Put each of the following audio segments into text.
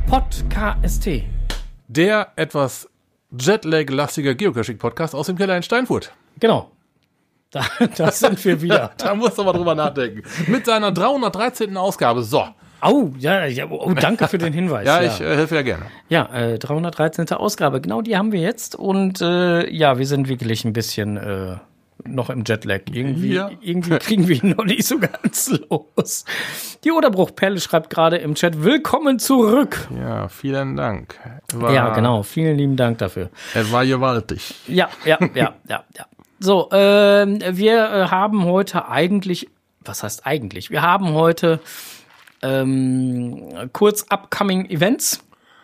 Podcast. Der etwas Jetlag-lastige Geocaching-Podcast aus dem Keller in Steinfurt. Genau. Da sind wir wieder. Da musst du mal drüber nachdenken. Mit seiner 313. Ausgabe. So. Oh, danke für den Hinweis. Ich helfe ja gerne. Ja, 313. Ausgabe. Genau, die haben wir jetzt. Und wir sind wirklich ein bisschen noch im Jetlag. Irgendwie kriegen wir ihn noch nicht so ganz los. Die Oderbruch-Perle schreibt gerade im Chat, willkommen zurück. Ja, vielen Dank. Genau. Vielen lieben Dank dafür. Es war gewaltig. Ja. So, wir haben heute eigentlich, was heißt eigentlich? Wir haben heute kurz Upcoming Events.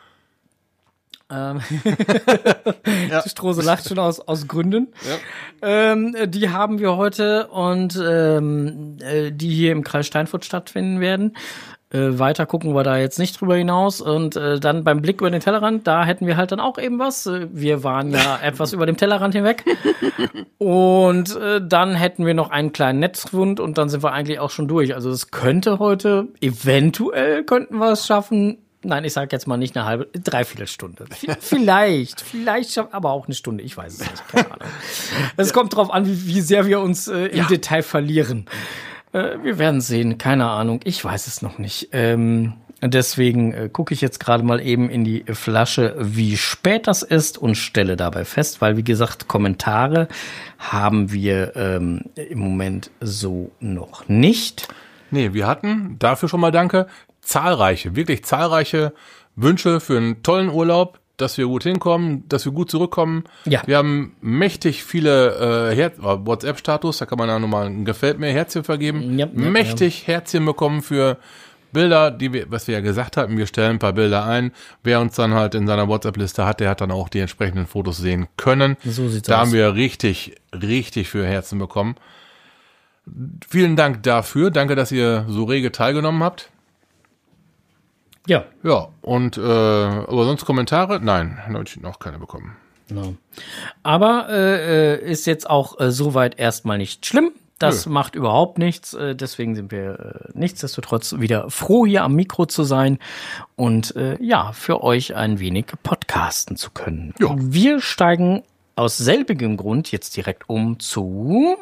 Die Strose lacht schon aus Gründen. Ja. Die haben wir heute und die hier im Kreis Steinfurt stattfinden werden. Weiter gucken wir da jetzt nicht drüber hinaus. Und dann beim Blick über den Tellerrand, da hätten wir halt dann auch eben was. Wir waren ja etwas über dem Tellerrand hinweg. Und dann hätten wir noch einen kleinen Netzwund und dann sind wir eigentlich auch schon durch. Also es könnte heute, eventuell könnten wir es schaffen. Nein, ich sage jetzt mal nicht eine halbe, Dreiviertelstunde. Vielleicht, aber auch eine Stunde. Ich weiß es nicht, keine Ahnung. Es kommt drauf an, wie sehr wir uns im Detail verlieren. Wir werden sehen, keine Ahnung. Ich weiß es noch nicht. Deswegen gucke ich jetzt gerade mal eben in die Flasche, wie spät das ist und stelle dabei fest, weil wie gesagt, Kommentare haben wir im Moment so noch nicht. Nee, wir hatten, dafür schon mal danke, wirklich zahlreiche Wünsche für einen tollen Urlaub, dass wir gut hinkommen, dass wir gut zurückkommen. Ja. Wir haben mächtig viele WhatsApp-Status, da kann man ja nochmal ein Gefällt mir Herzchen vergeben. Mächtig Herzchen bekommen für Bilder, was wir ja gesagt hatten, wir stellen ein paar Bilder ein. Wer uns dann halt in seiner WhatsApp-Liste hat, der hat dann auch die entsprechenden Fotos sehen können. So sieht's aus. Da haben wir richtig für Herzen bekommen. Vielen Dank dafür. Danke, dass ihr so rege teilgenommen habt. Ja. Ja, und aber sonst Kommentare? Nein, noch keine bekommen. Genau. Aber ist jetzt auch soweit erstmal nicht schlimm. Das macht überhaupt nichts. Deswegen sind wir nichtsdestotrotz wieder froh, hier am Mikro zu sein und für euch ein wenig podcasten zu können. Ja. Wir steigen aus selbigem Grund jetzt direkt um zu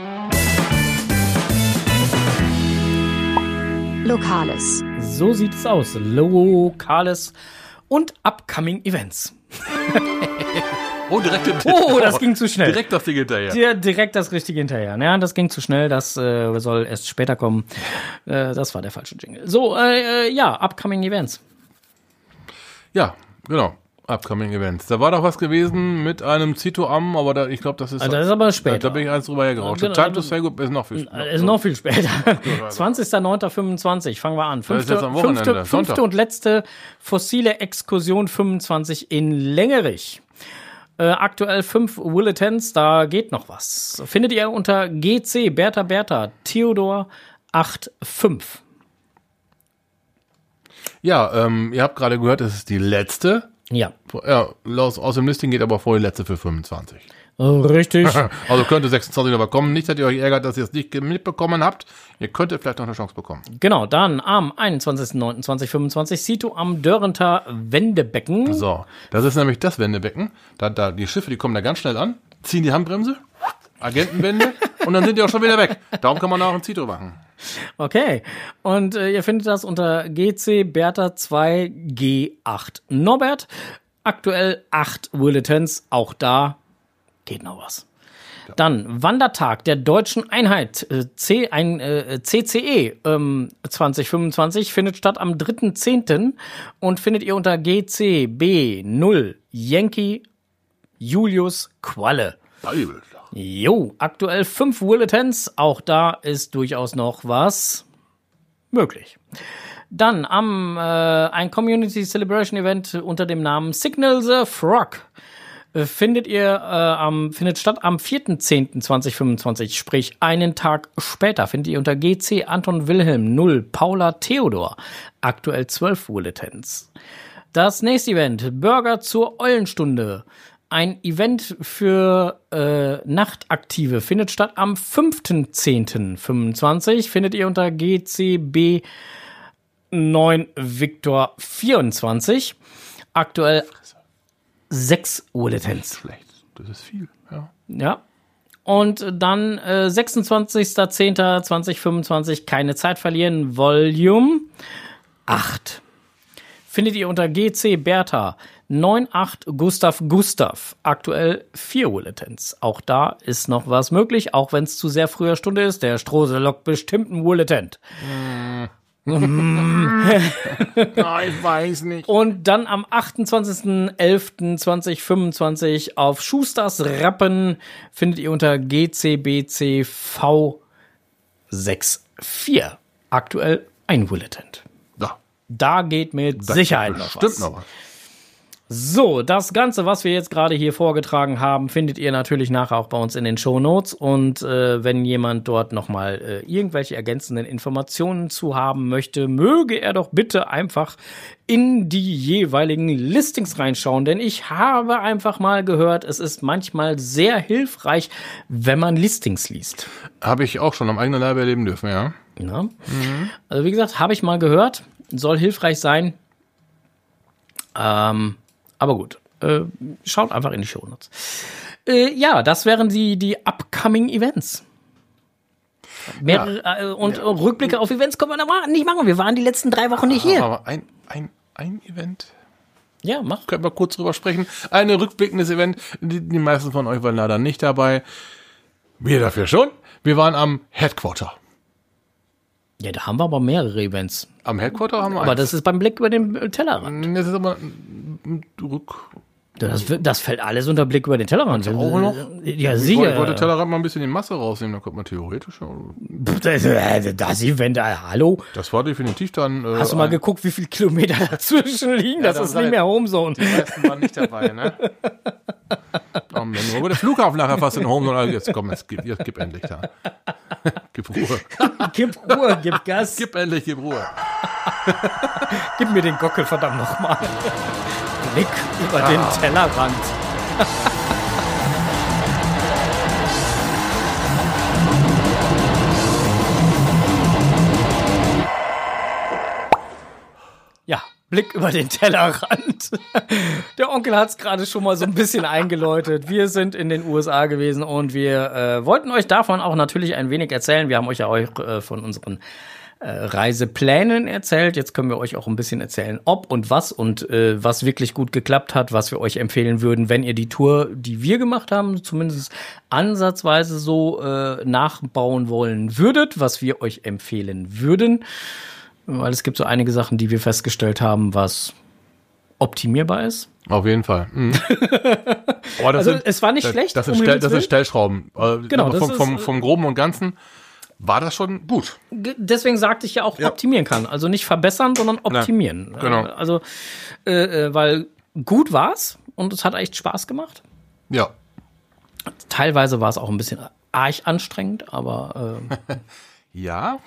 Lokales. So sieht es aus. Lokales und Upcoming Events. Das ging zu schnell. Direkt das Ding hinterher. Direkt das Richtige hinterher. Ja, das ging zu schnell. Das soll erst später kommen. Das war der falsche Jingle. So, Upcoming Events. Ja, genau. Upcoming Events. Da war doch was gewesen mit einem Zito-Am, aber ich glaube, das ist... das ist aber später. Da bin ich eins drüber hergerauscht. Time to Say Good ist noch viel später. Ist noch viel später. 20.09.25 fangen wir an. Fünfte und letzte fossile Exkursion 25 in Längerich. Aktuell 5 Willetons, da geht noch was. Findet ihr unter GC Bertha Theodor 85. Ja, ihr habt gerade gehört, es ist die letzte. Ja. Aus dem Listing geht aber vor die letzte für 25. Richtig. Also könnte 26 aber kommen. Nicht, dass ihr euch ärgert, dass ihr es nicht mitbekommen habt. Ihr könntet vielleicht noch eine Chance bekommen. Genau, dann am 21.09.2025 Sito am Dörrenter Wendebecken. So, das ist nämlich das Wendebecken. Da die Schiffe, die kommen da ganz schnell an, ziehen die Handbremse, Agentenwende und dann sind die auch schon wieder weg. Darum kann man auch ein Zito machen. Okay, und ihr findet das unter GC Bertha 2 G8 Norbert. Aktuell 8 Willetons, auch da geht noch was. Ja. Dann Wandertag der Deutschen Einheit CCE 2025 findet statt am 3.10. und findet ihr unter GCB0 Yankee Julius Qualle. Jo, aktuell 5 Willetons, auch da ist durchaus noch was möglich. Dann ein Community Celebration Event unter dem Namen Signal the Frog findet statt am 4.10.2025, sprich einen Tag später, findet ihr unter GC Anton Wilhelm 0 Paula Theodor, aktuell 12 Willetons. Das nächste Event, Burger zur Eulenstunde. Ein Event für Nachtaktive findet statt am 5.10.25. Findet ihr unter GCB 9 Victor 24. Aktuell 6 Uhr-Latenz. Schlecht, das ist viel, ja. Ja. Und dann 26.10.2025, keine Zeit verlieren, Volume 8. Findet ihr unter GC Bertha 98 Gustav, aktuell 4 Uhr Latenz. Auch da ist noch was möglich, auch wenn es zu sehr früher Stunde ist. Der Strose lockt bestimmt ein Uhr latent. Ich weiß nicht. Und dann am 28.11.2025 auf Schusters Rappen findet ihr unter GCBC V64. Aktuell 1 Uhr latent. Ja. Da geht mit Sicherheit noch was. Stimmt noch was. So, das Ganze, was wir jetzt gerade hier vorgetragen haben, findet ihr natürlich nachher auch bei uns in den Shownotes. Und wenn jemand dort nochmal irgendwelche ergänzenden Informationen zu haben möchte, möge er doch bitte einfach in die jeweiligen Listings reinschauen. Denn ich habe einfach mal gehört, es ist manchmal sehr hilfreich, wenn man Listings liest. Habe ich auch schon am eigenen Leib erleben dürfen, ja. Ja. Mhm. Also wie gesagt, habe ich mal gehört, soll hilfreich sein. Aber gut, schaut einfach in die Shownotes. Ja, das wären die upcoming Events. Und Rückblicke auf Events können wir nicht machen. Wir waren die letzten 3 Wochen nicht hier. Aber ein Event? Ja, mach. Können wir kurz drüber sprechen. Ein rückblickendes Event. Die meisten von euch waren leider nicht dabei. Wir dafür schon. Wir waren am Headquarter. Ja, da haben wir aber mehrere Events. Am Headquarter haben wir Aber das ist beim Blick über den Tellerrand. Das ist aber Das fällt alles unter Blick über den Tellerrand. Auch noch? Ja, sicher. Ich wollte Tellerrand mal ein bisschen die Masse rausnehmen, da kommt man theoretisch. Das Event, hallo? Das war definitiv dann. Hast du mal geguckt, wie viele Kilometer dazwischen liegen? Ja, das ist nicht mehr Homezone. Die meisten waren nicht dabei, ne? Oh Mann, wo der Flughafen nachher fast in Homezone. Jetzt komm, jetzt gib endlich da. Gib Ruhe. Gib Ruhe, gib Gas. Gib Ruhe. Gib mir den Gockel, verdammt nochmal. Blick über den Tellerrand. Ja, Blick über den Tellerrand. Der Onkel hat es gerade schon mal so ein bisschen eingeläutet. Wir sind in den USA gewesen und wir wollten euch davon auch natürlich ein wenig erzählen. Wir haben euch ja von unseren Reiseplänen erzählt. Jetzt können wir euch auch ein bisschen erzählen, ob und was wirklich gut geklappt hat, was wir euch empfehlen würden, wenn ihr die Tour, die wir gemacht haben, zumindest ansatzweise so nachbauen wollen würdet, was wir euch empfehlen würden. Weil es gibt so einige Sachen, die wir festgestellt haben, was optimierbar ist. Auf jeden Fall. Mhm. Es war nicht schlecht. Das sind Stellschrauben. Genau, vom Groben und Ganzen war das schon gut. Deswegen sagte ich ja auch, optimieren kann. Also nicht verbessern, sondern optimieren. Ja, genau. Also, weil gut war's und es hat echt Spaß gemacht. Ja. Teilweise war es auch ein bisschen arg anstrengend, aber ja.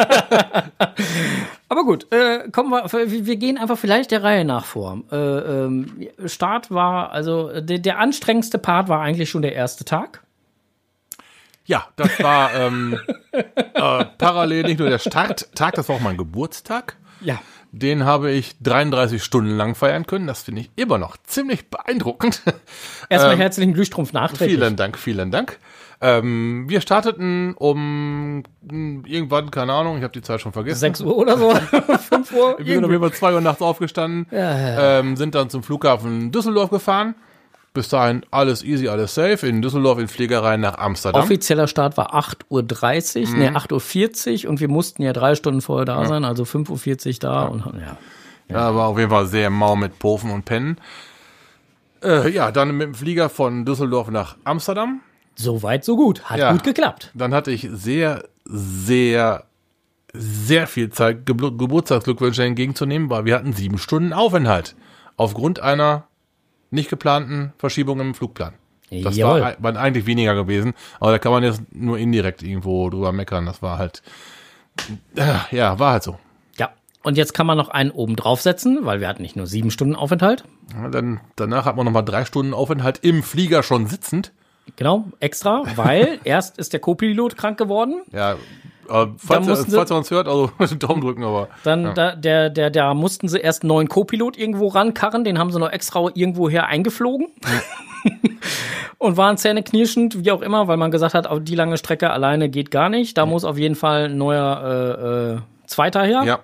Aber gut, wir gehen einfach vielleicht der Reihe nach vor. Start war, also der anstrengendste Part war eigentlich schon der erste Tag. Ja, das war parallel nicht nur der Starttag, das war auch mein Geburtstag. Ja. Den habe ich 33 Stunden lang feiern können. Das finde ich immer noch ziemlich beeindruckend. Erstmal herzlichen Glühstrumpf nachträglich. Vielen Dank. Wir starteten um irgendwann, keine Ahnung, ich habe die Zeit schon vergessen. 6 Uhr oder so, 5 Uhr. Wir sind auf jeden Fall 2 Uhr nachts aufgestanden, sind dann zum Flughafen Düsseldorf gefahren. Bis dahin alles easy, alles safe. In Düsseldorf in Fliegerei nach Amsterdam. Offizieller Start war 8.30 Uhr, 8.40 Uhr und wir mussten ja 3 Stunden vorher da sein, also 5.40 Uhr da. Und ja, war auf jeden Fall sehr mau mit Pofen und Pennen. Dann mit dem Flieger von Düsseldorf nach Amsterdam. So weit, so gut. Hat gut geklappt. Dann hatte ich sehr, sehr, sehr viel Zeit, Geburtstagsglückwünsche entgegenzunehmen, weil wir hatten 7 Stunden Aufenthalt. Aufgrund einer nicht geplanten Verschiebung im Flugplan. Das waren eigentlich weniger gewesen, aber da kann man jetzt nur indirekt irgendwo drüber meckern. Das war halt, war halt so. Ja, und jetzt kann man noch einen oben draufsetzen, weil wir hatten nicht nur 7 Stunden Aufenthalt. Ja, danach hat man nochmal 3 Stunden Aufenthalt im Flieger schon sitzend. Genau, extra, weil erst ist der Co-Pilot krank geworden. Ja, Falls ihr uns hört, also Daumen drücken, aber. Dann da mussten sie erst einen neuen Co-Pilot irgendwo rankarren, den haben sie noch extra irgendwo her eingeflogen. Und waren zähneknirschend, wie auch immer, weil man gesagt hat, auf die lange Strecke alleine geht gar nicht. Da muss auf jeden Fall ein neuer Zweiter her. Ja.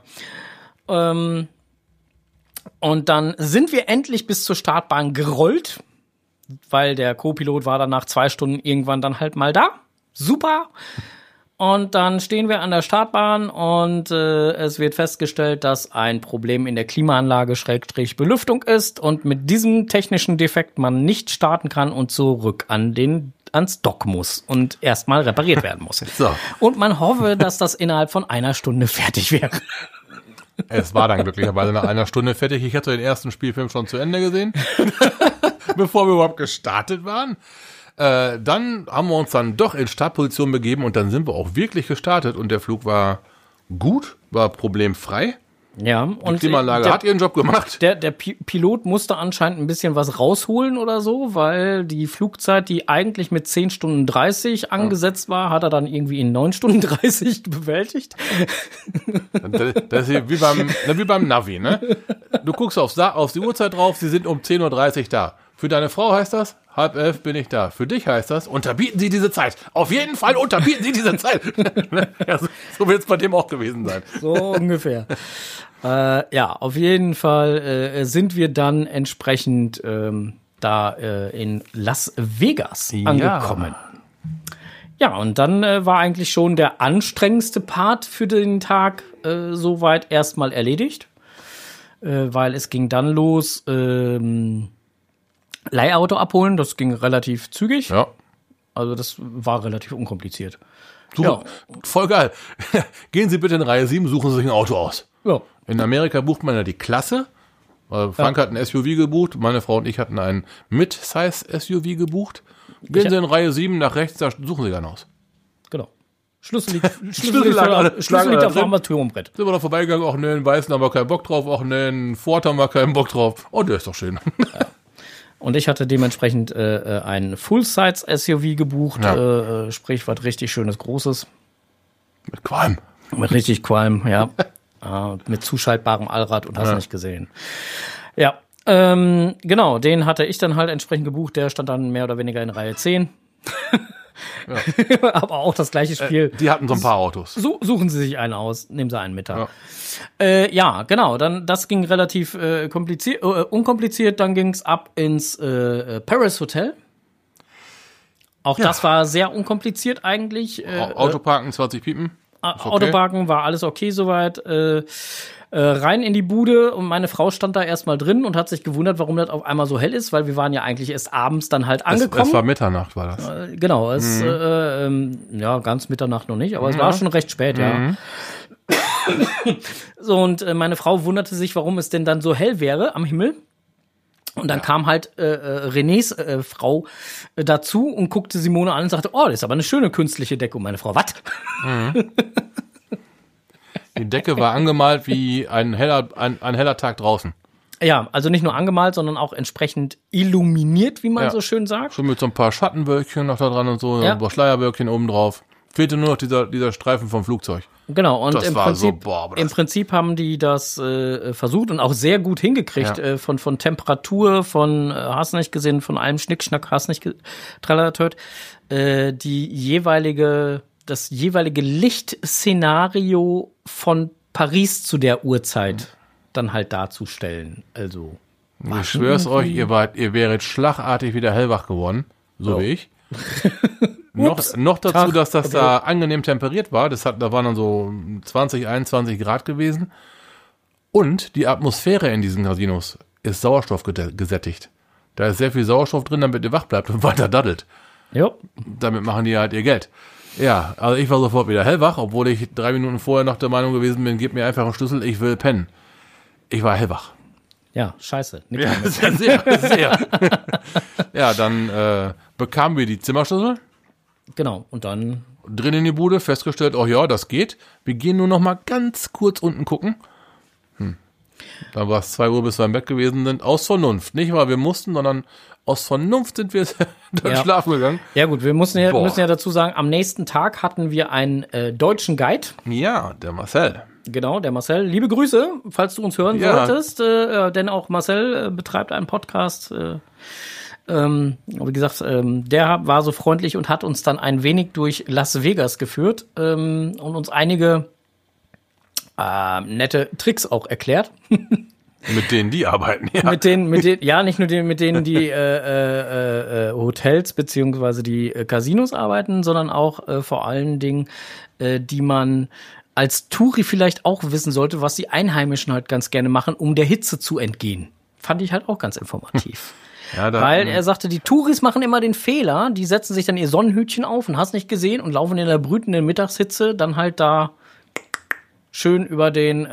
Und dann sind wir endlich bis zur Startbahn gerollt, weil der Co-Pilot war dann nach 2 Stunden irgendwann dann halt mal da. Super. Und dann stehen wir an der Startbahn und es wird festgestellt, dass ein Problem in der Klimaanlage / Belüftung ist und mit diesem technischen Defekt man nicht starten kann und zurück ans Dock muss und erstmal repariert werden muss. So. Und man hoffe, dass das innerhalb von 1 Stunde fertig wäre. Es war dann glücklicherweise nach 1 Stunde fertig. Ich hatte den ersten Spielfilm schon zu Ende gesehen, bevor wir überhaupt gestartet waren. Dann haben wir uns dann doch in Startposition begeben und dann sind wir auch wirklich gestartet und der Flug war gut, war problemfrei. Ja, und die Klimaanlage hat ihren Job gemacht. Der Pilot musste anscheinend ein bisschen was rausholen oder so, weil die Flugzeit, die eigentlich mit 10 Stunden 30 angesetzt war, hat er dann irgendwie in 9 Stunden 30 bewältigt. Das ist wie beim Navi, ne? Du guckst auf die Uhrzeit drauf, sie sind um 10:30 Uhr da. Für deine Frau heißt das, 10:30 bin ich da. Für dich heißt das, unterbieten Sie diese Zeit. Auf jeden Fall unterbieten Sie diese Zeit. Ja, so wird es bei dem auch gewesen sein. So ungefähr. Ja, auf jeden Fall sind wir dann entsprechend da in Las Vegas angekommen. Ja, und dann war eigentlich schon der anstrengendste Part für den Tag soweit erstmal erledigt. Weil es ging dann los, Leihauto abholen, das ging relativ zügig. Ja. Also das war relativ unkompliziert. Super, ja. Voll geil. Gehen Sie bitte in Reihe 7, suchen Sie sich ein Auto aus. Ja. In Amerika bucht man ja die Klasse. Frank hat ein SUV gebucht, meine Frau und ich hatten ein Mid-Size-SUV gebucht. Gehen Sie in Reihe 7 nach rechts, da suchen Sie dann aus. Genau. Schlüssel liegt auf dem Armaturenbrett. Sind wir da vorbeigegangen, auch ne, einen weißen haben wir keinen Bock drauf, auch ne, einen Ford haben wir keinen Bock drauf. Oh, der ist doch schön. Ja. Und ich hatte dementsprechend ein Full-Size-SUV gebucht, ja. Sprich was richtig schönes, Großes. Mit Qualm. Mit richtig Qualm, ja. Mit zuschaltbarem Allrad und hast nicht gesehen. Ja, genau, den hatte ich dann halt entsprechend gebucht. Der stand dann mehr oder weniger in Reihe 10. Ja. Aber auch das gleiche Spiel. Die hatten so ein paar Autos. Suchen Sie sich einen aus, nehmen Sie einen mit. Ja, genau, dann das ging relativ unkompliziert. Dann ging es ab ins Paris Hotel. Auch das war sehr unkompliziert eigentlich. Autoparken, 20 Piepen. Okay. Autoparken war alles okay soweit. Rein in die Bude und meine Frau stand da erstmal drin und hat sich gewundert, warum das auf einmal so hell ist, weil wir waren ja eigentlich erst abends dann halt angekommen. Es war Mitternacht, war das. Genau, ja, ganz Mitternacht noch nicht, aber es war schon recht spät, ja. So, und meine Frau wunderte sich, warum es denn dann so hell wäre am Himmel. Und dann kam halt Renés Frau dazu und guckte Simone an und sagte, oh, das ist aber eine schöne künstliche Decke. Und meine Frau, was? Die Decke war angemalt wie ein heller Tag draußen. Ja, also nicht nur angemalt, sondern auch entsprechend illuminiert, wie man so schön sagt. Schon mit so ein paar Schattenwölkchen noch da dran und so, ein paar Schleierwölkchen oben drauf. Fehlte nur noch dieser Streifen vom Flugzeug. Genau, und das im Prinzip haben die das versucht und auch sehr gut hingekriegt, von Temperatur, von hast nicht gesehen, von allem Schnickschnack, hast nicht trallertört, das jeweilige Lichtszenario von Paris zu der Uhrzeit dann halt darzustellen. Also ich schwör's euch, ihr wäret schlagartig wieder hellwach geworden, so wie ich. Noch dazu, dass das da angenehm temperiert war. Da waren dann so 20, 21 Grad gewesen. Und die Atmosphäre in diesen Casinos ist Sauerstoff gesättigt. Da ist sehr viel Sauerstoff drin, damit ihr wach bleibt und weiter daddelt. Ja. Damit machen die halt ihr Geld. Ja, also ich war sofort wieder hellwach, obwohl ich 3 Minuten vorher noch der Meinung gewesen bin, gib mir einfach einen Schlüssel, ich will pennen. Ich war hellwach. Ja, scheiße. Ja, sehr. Ja, dann bekamen wir die Zimmerschlüssel. Genau, und dann drin in die Bude, festgestellt, oh ja, das geht. Wir gehen nur noch mal ganz kurz unten gucken. Dann war es 2 Uhr, bis wir im Bett gewesen sind. Aus Vernunft. Nicht, weil wir mussten, sondern aus Vernunft sind wir dann schlafen gegangen. Ja gut, wir müssen ja dazu sagen, am nächsten Tag hatten wir einen deutschen Guide. Ja, der Marcel. Genau, der Marcel. Liebe Grüße, falls du uns hören solltest, denn auch Marcel betreibt einen Podcast. Wie gesagt, der war so freundlich und hat uns dann ein wenig durch Las Vegas geführt und uns einige nette Tricks auch erklärt. Mit denen die arbeiten, ja. Mit denen, ja, nicht nur mit denen die Hotels beziehungsweise die Casinos arbeiten, sondern auch vor allen Dingen, die man als Touri vielleicht auch wissen sollte, was die Einheimischen halt ganz gerne machen, um der Hitze zu entgehen. Fand ich halt auch ganz informativ. Ja, weil er sagte, die Touris machen immer den Fehler, die setzen sich dann ihr Sonnenhütchen auf und hast nicht gesehen und laufen in der brütenden Mittagshitze dann halt da schön über den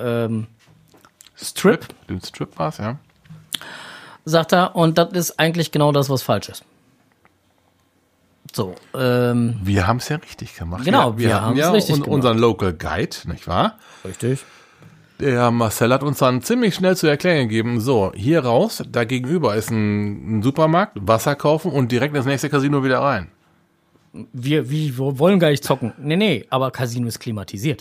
Strip. Den Strip war's, ja. Sagt er, und das ist eigentlich genau das, was falsch ist. So, wir haben es ja richtig gemacht. Genau, wir haben es richtig gemacht. Unseren Local Guide, nicht wahr? Richtig. Der Marcel hat uns dann ziemlich schnell zu erklären gegeben, so, hier raus, da gegenüber ist ein Supermarkt, Wasser kaufen und direkt ins nächste Casino wieder rein. Wir wollen gar nicht zocken. Nee, aber Casino ist klimatisiert.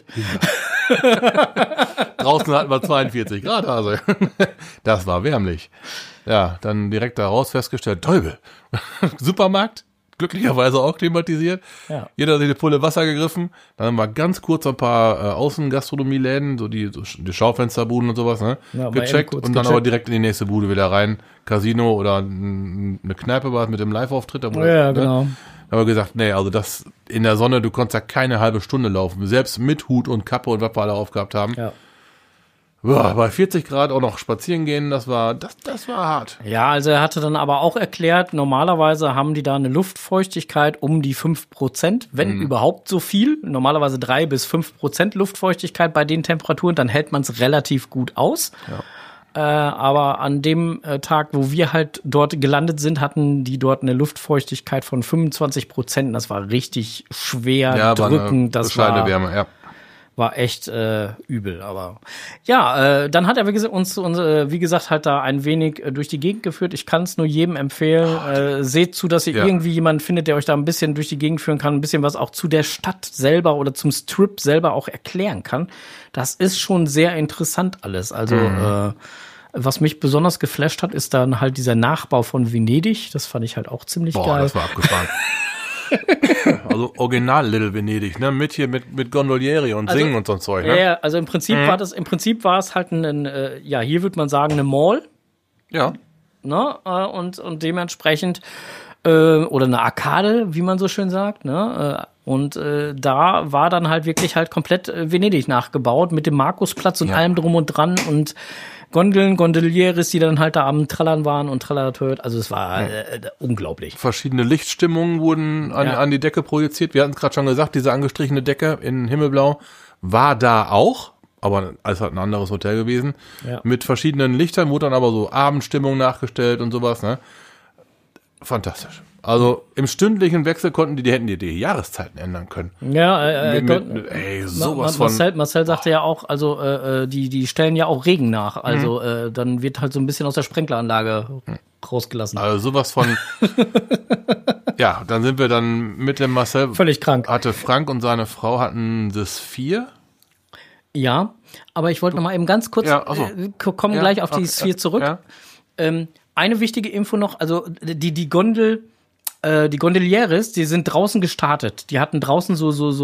Draußen hatten wir 42 Grad, also das war wärmlich. Ja, dann direkt da raus festgestellt, Teufel, Supermarkt, glücklicherweise auch klimatisiert. Ja. Jeder hat sich eine Pulle Wasser gegriffen. Dann haben wir ganz kurz ein paar Außengastronomieläden, so die Schaufensterbuden und sowas, ne, gecheckt und dann aber direkt in die nächste Bude wieder rein. Casino oder eine Kneipe war mit dem Live-Auftritt. Ja, genau. Da haben wir gesagt, nee, also das in der Sonne, du konntest ja keine halbe Stunde laufen. Selbst mit Hut und Kappe und was wir alle aufgehabt haben. Ja. Boah, bei 40 Grad auch noch spazieren gehen, das war hart. Ja, also er hatte dann aber auch erklärt, normalerweise haben die da eine Luftfeuchtigkeit um die 5%, wenn überhaupt so viel. Normalerweise 3 bis 5% Luftfeuchtigkeit bei den Temperaturen, dann hält man es relativ gut aus. Ja. Aber an dem Tag, wo wir halt dort gelandet sind, hatten die dort eine Luftfeuchtigkeit von 25%. Das war richtig schwer, drückend. Das war Wärme, ja. War echt übel, aber ja, dann hat er uns wie gesagt halt da ein wenig durch die Gegend geführt. Ich kann es nur jedem empfehlen. Seht zu, dass ihr irgendwie jemanden findet, der euch da ein bisschen durch die Gegend führen kann, ein bisschen was auch zu der Stadt selber oder zum Strip selber auch erklären kann. Das ist schon sehr interessant alles. Also was mich besonders geflasht hat, ist dann halt dieser Nachbau von Venedig. Das fand ich halt auch ziemlich geil. Das war abgefahren. Also original Little Venedig, ne? Mit Gondolieri und Singen und so ein Zeug, ne? Ja, also im Prinzip war es halt hier würde man sagen, eine Mall. Ja. Ne? Und dementsprechend oder eine Arkade, wie man so schön sagt, ne? Und da war dann halt wirklich halt komplett Venedig nachgebaut mit dem Markusplatz und allem drum und dran und Gondeln, Gondolieris, die dann halt da am Trallern waren und Trallertört. Also es war unglaublich. Verschiedene Lichtstimmungen wurden an die Decke projiziert. Wir hatten es gerade schon gesagt, diese angestrichene Decke in Himmelblau war da auch, aber es hat ein anderes Hotel gewesen. Ja. Mit verschiedenen Lichtern wurde dann aber so Abendstimmung nachgestellt und sowas, ne? Fantastisch. Also im stündlichen Wechsel hätten die Jahreszeiten ändern können. Ja, sowas Marcel sagte ja auch, also die stellen ja auch Regen nach. Also dann wird halt so ein bisschen aus der Sprenkleranlage rausgelassen. Also sowas von. Ja, dann sind wir dann mit dem Marcel. Völlig krank. Hatte Frank und seine Frau hatten das 4. Ja, aber ich wollte noch mal eben ganz kurz kommen gleich auf die 4 zurück. Ja. Eine wichtige Info noch, also die Gondolieris, die sind draußen gestartet. Die hatten draußen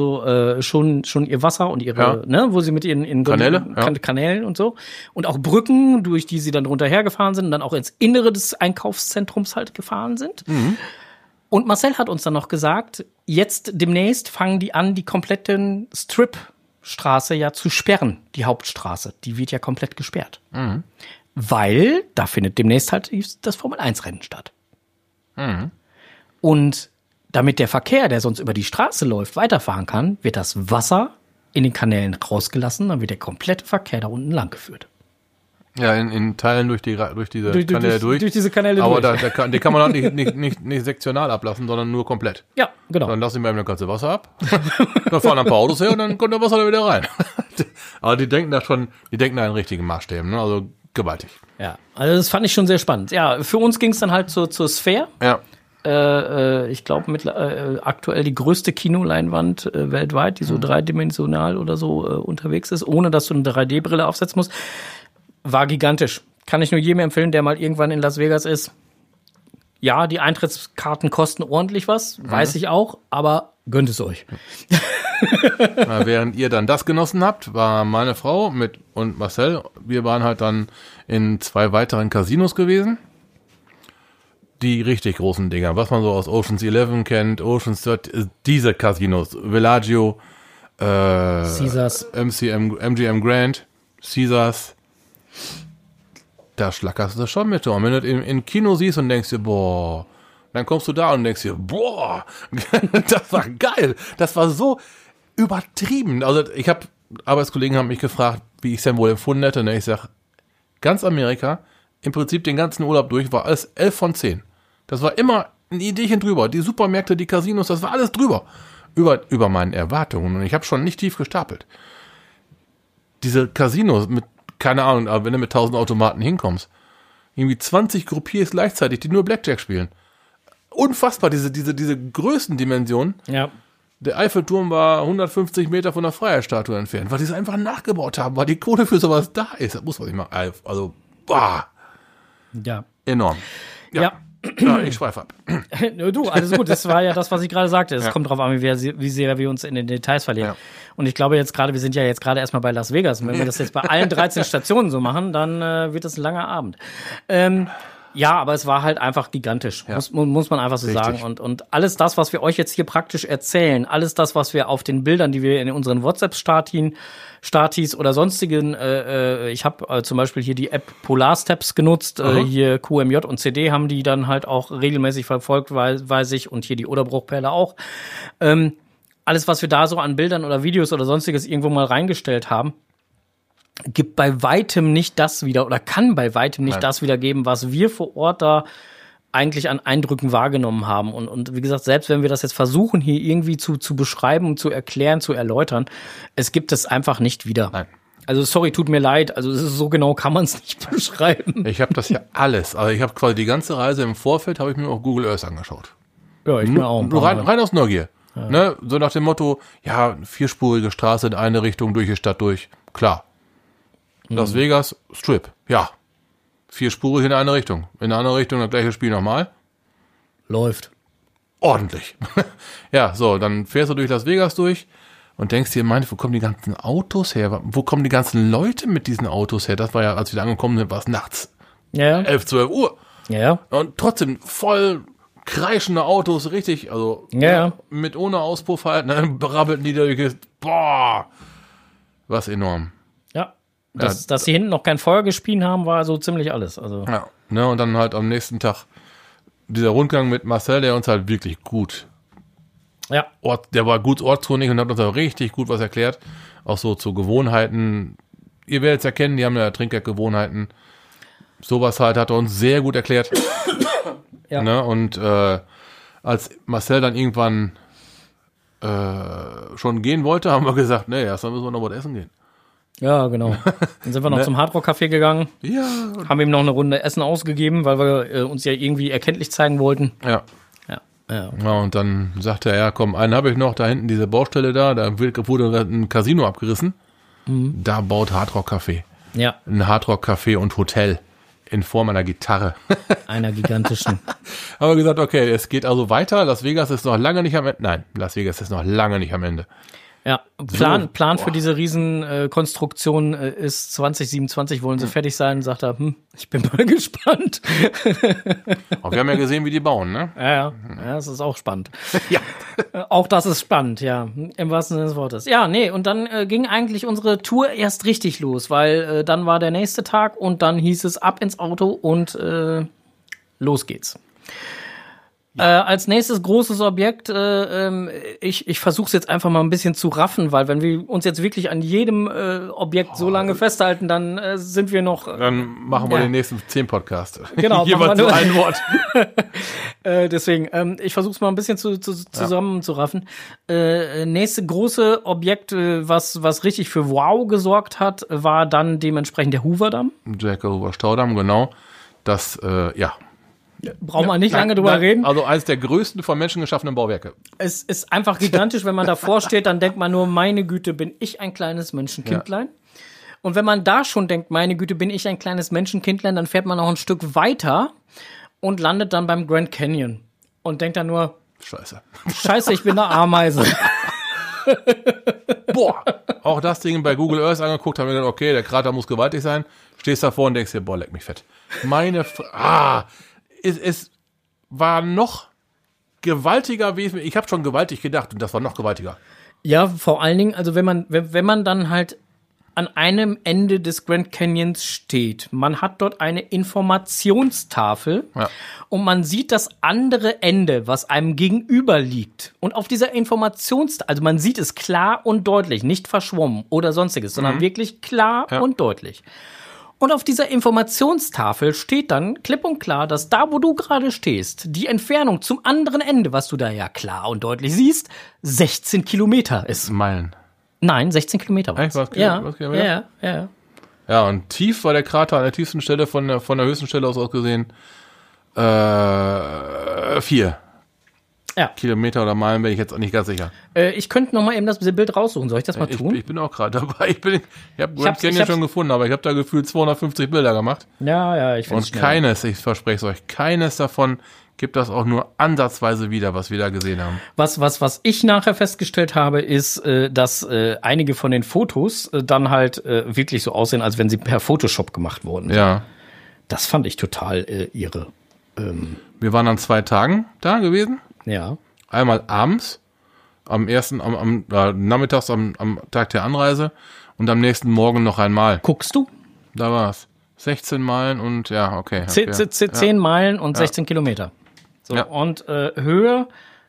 schon ihr Wasser und ihre, wo sie mit ihren Kanälen und so. Und auch Brücken, durch die sie dann runterher gefahren sind und dann auch ins Innere des Einkaufszentrums halt gefahren sind. Mhm. Und Marcel hat uns dann noch gesagt, jetzt demnächst fangen die an, die kompletten Strip-Straße ja zu sperren, die Hauptstraße. Die wird ja komplett gesperrt. Mhm. Weil da findet demnächst halt das Formel-1-Rennen statt. Mhm. Und damit der Verkehr, der sonst über die Straße läuft, weiterfahren kann, wird das Wasser in den Kanälen rausgelassen, dann wird der komplette Verkehr da unten lang geführt. Ja, in Teilen durch diese Kanäle durch. Durch diese Kanäle aber durch. Aber den kann man auch nicht sektional ablassen, sondern nur komplett. Ja, genau. Dann lassen wir ihm das ganze Wasser ab. Dann fahren ein paar Autos her und dann kommt das Wasser da wieder rein. Aber die denken da in richtigen Maßstäben, ne? Also gewaltig. Ja, also das fand ich schon sehr spannend. Ja, für uns ging es dann halt zur Sphere. Ja. Ich glaube, aktuell die größte Kinoleinwand weltweit, die so dreidimensional oder so unterwegs ist, ohne dass du eine 3D-Brille aufsetzen musst. War gigantisch. Kann ich nur jedem empfehlen, der mal irgendwann in Las Vegas ist. Ja, die Eintrittskarten kosten ordentlich was, weiß ich auch, aber gönnt es euch. Na, während ihr dann das genossen habt, war meine Frau und Marcel, wir waren halt dann in 2 weiteren Casinos gewesen. Die richtig großen Dinger, was man so aus Ocean's 11 kennt, Ocean's 13, diese Casinos, Villaggio, Caesars, MGM Grand, Caesars, da schlackerst du schon mit. Und wenn du in Kino siehst und denkst dir, boah, dann kommst du da und denkst dir, boah, das war geil, das war so übertrieben. Also Arbeitskollegen haben mich gefragt, wie ich es denn wohl empfunden hätte, und ich sag, ganz Amerika, im Prinzip den ganzen Urlaub durch, war alles 11 von 10. Das war immer ein Ideechen drüber. Die Supermärkte, die Casinos, das war alles drüber. Über meinen Erwartungen. Und ich habe schon nicht tief gestapelt. Diese Casinos mit, keine Ahnung, aber wenn du mit 1000 Automaten hinkommst, irgendwie 20 Groupiers gleichzeitig, die nur Blackjack spielen. Unfassbar, diese Größendimension. Ja. Der Eiffelturm war 150 Meter von der Freiheitsstatue entfernt, weil die es einfach nachgebaut haben, weil die Kohle für sowas da ist. Das muss man nicht mal, also, boah. Ja. Enorm. Ja. Ja, ich schweife ab. Du, alles gut. Das war ja das, was ich gerade sagte. Es kommt drauf an, wie sehr wir uns in den Details verlieren. Ja. Und ich glaube wir sind ja jetzt gerade erstmal bei Las Vegas. Und wenn wir das jetzt bei allen 13 Stationen so machen, dann wird das ein langer Abend. Ja, aber es war halt einfach gigantisch, muss man einfach so sagen. Und alles das, was wir euch jetzt hier praktisch erzählen, alles das, was wir auf den Bildern, die wir in unseren WhatsApp-Statis oder sonstigen, ich habe zum Beispiel hier die App Polarsteps genutzt, hier QMJ und CD haben die dann halt auch regelmäßig verfolgt, weiß ich, und hier die Oderbruchperle auch. Alles, was wir da so an Bildern oder Videos oder sonstiges irgendwo mal reingestellt haben, gibt bei weitem nicht das wieder oder kann bei weitem nicht das wiedergeben, was wir vor Ort da eigentlich an Eindrücken wahrgenommen haben. Und wie gesagt, selbst wenn wir das jetzt versuchen, hier irgendwie zu beschreiben, zu erklären, zu erläutern, es gibt es einfach nicht wieder. Nein. Also sorry, tut mir leid, also so genau kann man es nicht beschreiben. Ich habe das ja alles, also ich habe quasi die ganze Reise im Vorfeld, habe ich mir auf Google Earth angeschaut. Ja, ich mir auch. Rein aus Neugier. Ja. Ne? So nach dem Motto, ja, 4-spurige Straße in eine Richtung durch die Stadt durch, klar. Las Vegas, Strip, ja. 4-spurig in eine Richtung. In eine andere Richtung das gleiche Spiel nochmal. Läuft. Ordentlich. Ja, so, dann fährst du durch Las Vegas durch und denkst dir, wo kommen die ganzen Autos her? Wo kommen die ganzen Leute mit diesen Autos her? Das war ja, als wir da angekommen sind, war es nachts. Ja. 11, 12 Uhr. Ja. Und trotzdem voll kreischende Autos, richtig, also mit ohne Auspuff halt, ne, berabbelten die durch. Boah, was enorm. Ja. Dass sie hinten noch kein Feuer gespien haben, war so ziemlich alles. Also. Ja, ne, und dann halt am nächsten Tag dieser Rundgang mit Marcel, der uns halt wirklich gut, der war gut ortskundig und hat uns auch richtig gut was erklärt. Auch so zu Gewohnheiten. Ihr werdet es erkennen, die haben ja Trinkgeldgewohnheiten. Sowas halt hat er uns sehr gut erklärt. Ja. Ne, und als Marcel dann irgendwann schon gehen wollte, haben wir gesagt, nee, erstmal müssen wir noch was essen gehen. Ja, genau. Dann sind wir noch zum Hardrock-Café gegangen. Ja. Haben ihm noch eine Runde Essen ausgegeben, weil wir uns ja irgendwie erkenntlich zeigen wollten. Ja. Ja, und dann sagte er, ja, komm, einen habe ich noch, da hinten diese Baustelle da wurde ein Casino abgerissen. Da baut Hardrock-Café. Ja. Ein Hardrock-Café und Hotel in Form einer Gitarre. Einer gigantischen. Haben wir gesagt, okay, es geht also weiter. Las Vegas ist noch lange nicht am Ende. Nein, Las Vegas ist noch lange nicht am Ende. Ja, Plan für diese Riesenkonstruktion ist 2027 wollen sie fertig sein, sagt er, ich bin mal gespannt. Aber wir haben ja gesehen, wie die bauen, ne? Ja, das ist auch spannend. Ja. Auch das ist spannend, ja, im wahrsten Sinne des Wortes. Ja, nee, und dann ging eigentlich unsere Tour erst richtig los, weil dann war der nächste Tag und dann hieß es ab ins Auto und los geht's. Als nächstes großes Objekt, ich versuche es jetzt einfach mal ein bisschen zu raffen, weil wenn wir uns jetzt wirklich an jedem Objekt so lange festhalten, dann sind wir noch... Dann machen wir den nächsten 10 Podcasts. Genau. Jeweils so ein Wort. Deswegen, ich versuche es mal ein bisschen zusammenzuraffen. Nächste große Objekt, was richtig für Wow gesorgt hat, war dann dementsprechend der Hoover-Damm. Der Hoover-Staudamm, genau. Das, Braucht man nicht lange drüber reden. Also eines der größten von Menschen geschaffenen Bauwerke. Es ist einfach gigantisch, wenn man davor steht, dann denkt man nur, meine Güte, bin ich ein kleines Menschenkindlein. Ja. Und wenn man da schon denkt, meine Güte, bin ich ein kleines Menschenkindlein, dann fährt man noch ein Stück weiter und landet dann beim Grand Canyon. Und denkt dann nur, Scheiße, ich bin eine Ameise. Boah, auch das Ding bei Google Earth angeguckt, haben wir gedacht, okay, der Krater muss gewaltig sein. Stehst davor und denkst dir, boah, leck mich fett. Es war noch gewaltiger, ich habe schon gewaltig gedacht und das war noch gewaltiger. Ja, vor allen Dingen, also wenn man dann halt an einem Ende des Grand Canyons steht, man hat dort eine Informationstafel und man sieht das andere Ende, was einem gegenüber liegt. Und auf dieser also man sieht es klar und deutlich, nicht verschwommen oder sonstiges, sondern wirklich klar und deutlich. Und auf dieser Informationstafel steht dann klipp und klar, dass da, wo du gerade stehst, die Entfernung zum anderen Ende, was du da ja klar und deutlich siehst, 16 Kilometer ist. Meilen. Nein, 16 Kilometer. Echt? Ja. Ja, und tief war der Krater an der tiefsten Stelle von der höchsten Stelle aus gesehen 4. Ja. Kilometer oder Meilen bin ich jetzt auch nicht ganz sicher. Ich könnte noch mal eben das Bild raussuchen. Soll ich das mal tun? Ich bin auch gerade dabei. Ich habe Grand Canyon schon gefunden, aber ich habe da gefühlt 250 Bilder gemacht. Ja, ich finde es Und keines, ich verspreche es euch, keines davon gibt das auch nur ansatzweise wieder, was wir da gesehen haben. Was ich nachher festgestellt habe, ist, dass einige von den Fotos dann halt wirklich so aussehen, als wenn sie per Photoshop gemacht wurden. Ja. Das fand ich total irre. Wir waren an 2 Tagen da gewesen. Ja. Einmal abends, nachmittags am Tag der Anreise und am nächsten Morgen noch einmal. Guckst du? Da war's. 16 Meilen und 10 Meilen und 16 Kilometer. So, und Höhe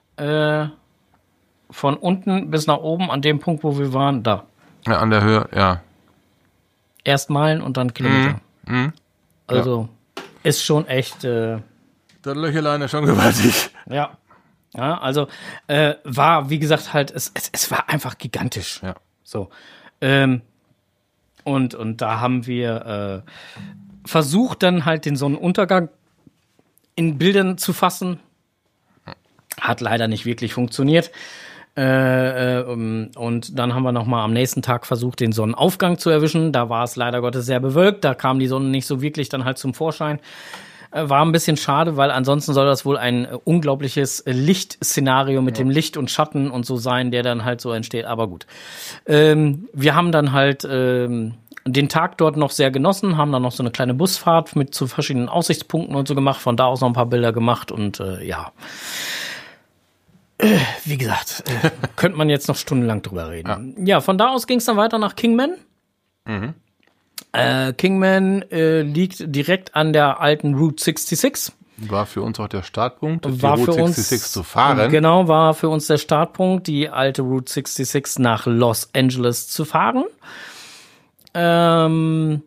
von unten bis nach oben an dem Punkt, wo wir waren, da. Ja, an der Höhe, ja. Erst Meilen und dann Kilometer. Also ist schon echt... Das Löchelein ist schon gewaltig. Ja. Ja, also war, wie gesagt, halt, es war einfach gigantisch. Ja. So. Und da haben wir versucht, dann halt den Sonnenuntergang in Bildern zu fassen. Hat leider nicht wirklich funktioniert. Und dann haben wir nochmal am nächsten Tag versucht, den Sonnenaufgang zu erwischen. Da war es leider Gottes sehr bewölkt. Da kam die Sonne nicht so wirklich dann halt zum Vorschein. War ein bisschen schade, weil ansonsten soll das wohl ein unglaubliches Lichtszenario mit dem Licht und Schatten und so sein, der dann halt so entsteht. Aber gut. Wir haben dann halt den Tag dort noch sehr genossen, haben dann noch so eine kleine Busfahrt mit zu verschiedenen Aussichtspunkten und so gemacht, von da aus noch ein paar Bilder gemacht und wie gesagt, könnte man jetzt noch stundenlang drüber reden. Ja, von da aus ging es dann weiter nach Kingman. Kingman liegt direkt an der alten Route 66. War für uns auch der Startpunkt, die Route 66 zu fahren. Genau, war für uns der Startpunkt, die alte Route 66 nach Los Angeles zu fahren. Haben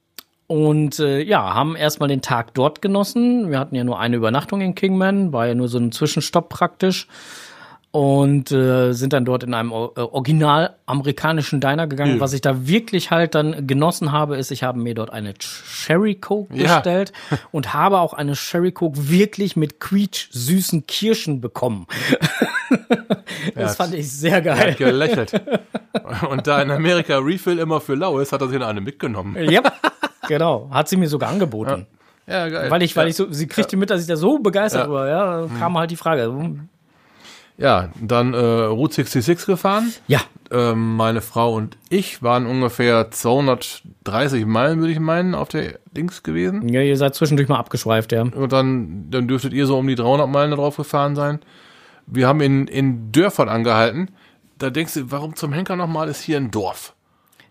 erstmal den Tag dort genossen. Wir hatten ja nur eine Übernachtung in Kingman, war ja nur so ein Zwischenstopp praktisch. Und sind dann dort in einem original amerikanischen Diner gegangen. Was ich da wirklich halt dann genossen habe, ist, ich habe mir dort eine Cherry Coke bestellt und habe auch eine Cherry Coke wirklich mit quietsch-süßen Kirschen bekommen. Das fand ich sehr geil. Er hat gelächelt. Und da in Amerika Refill immer für lau ist, hat er sich eine mitgenommen. Ja, genau. Hat sie mir sogar angeboten. Ja, geil. Weil ich so, sie kriegte mit, dass ich da so begeistert war. Ja, dann kam halt die Frage. Ja, dann Route 66 gefahren. Ja. Meine Frau und ich waren ungefähr 230 Meilen, würde ich meinen, auf der Dings gewesen. Ja, ihr seid zwischendurch mal abgeschweift, ja. Und dann dürftet ihr so um die 300 Meilen da drauf gefahren sein. Wir haben in Dörfern angehalten. Da denkst du, warum zum Henker nochmal ist hier ein Dorf?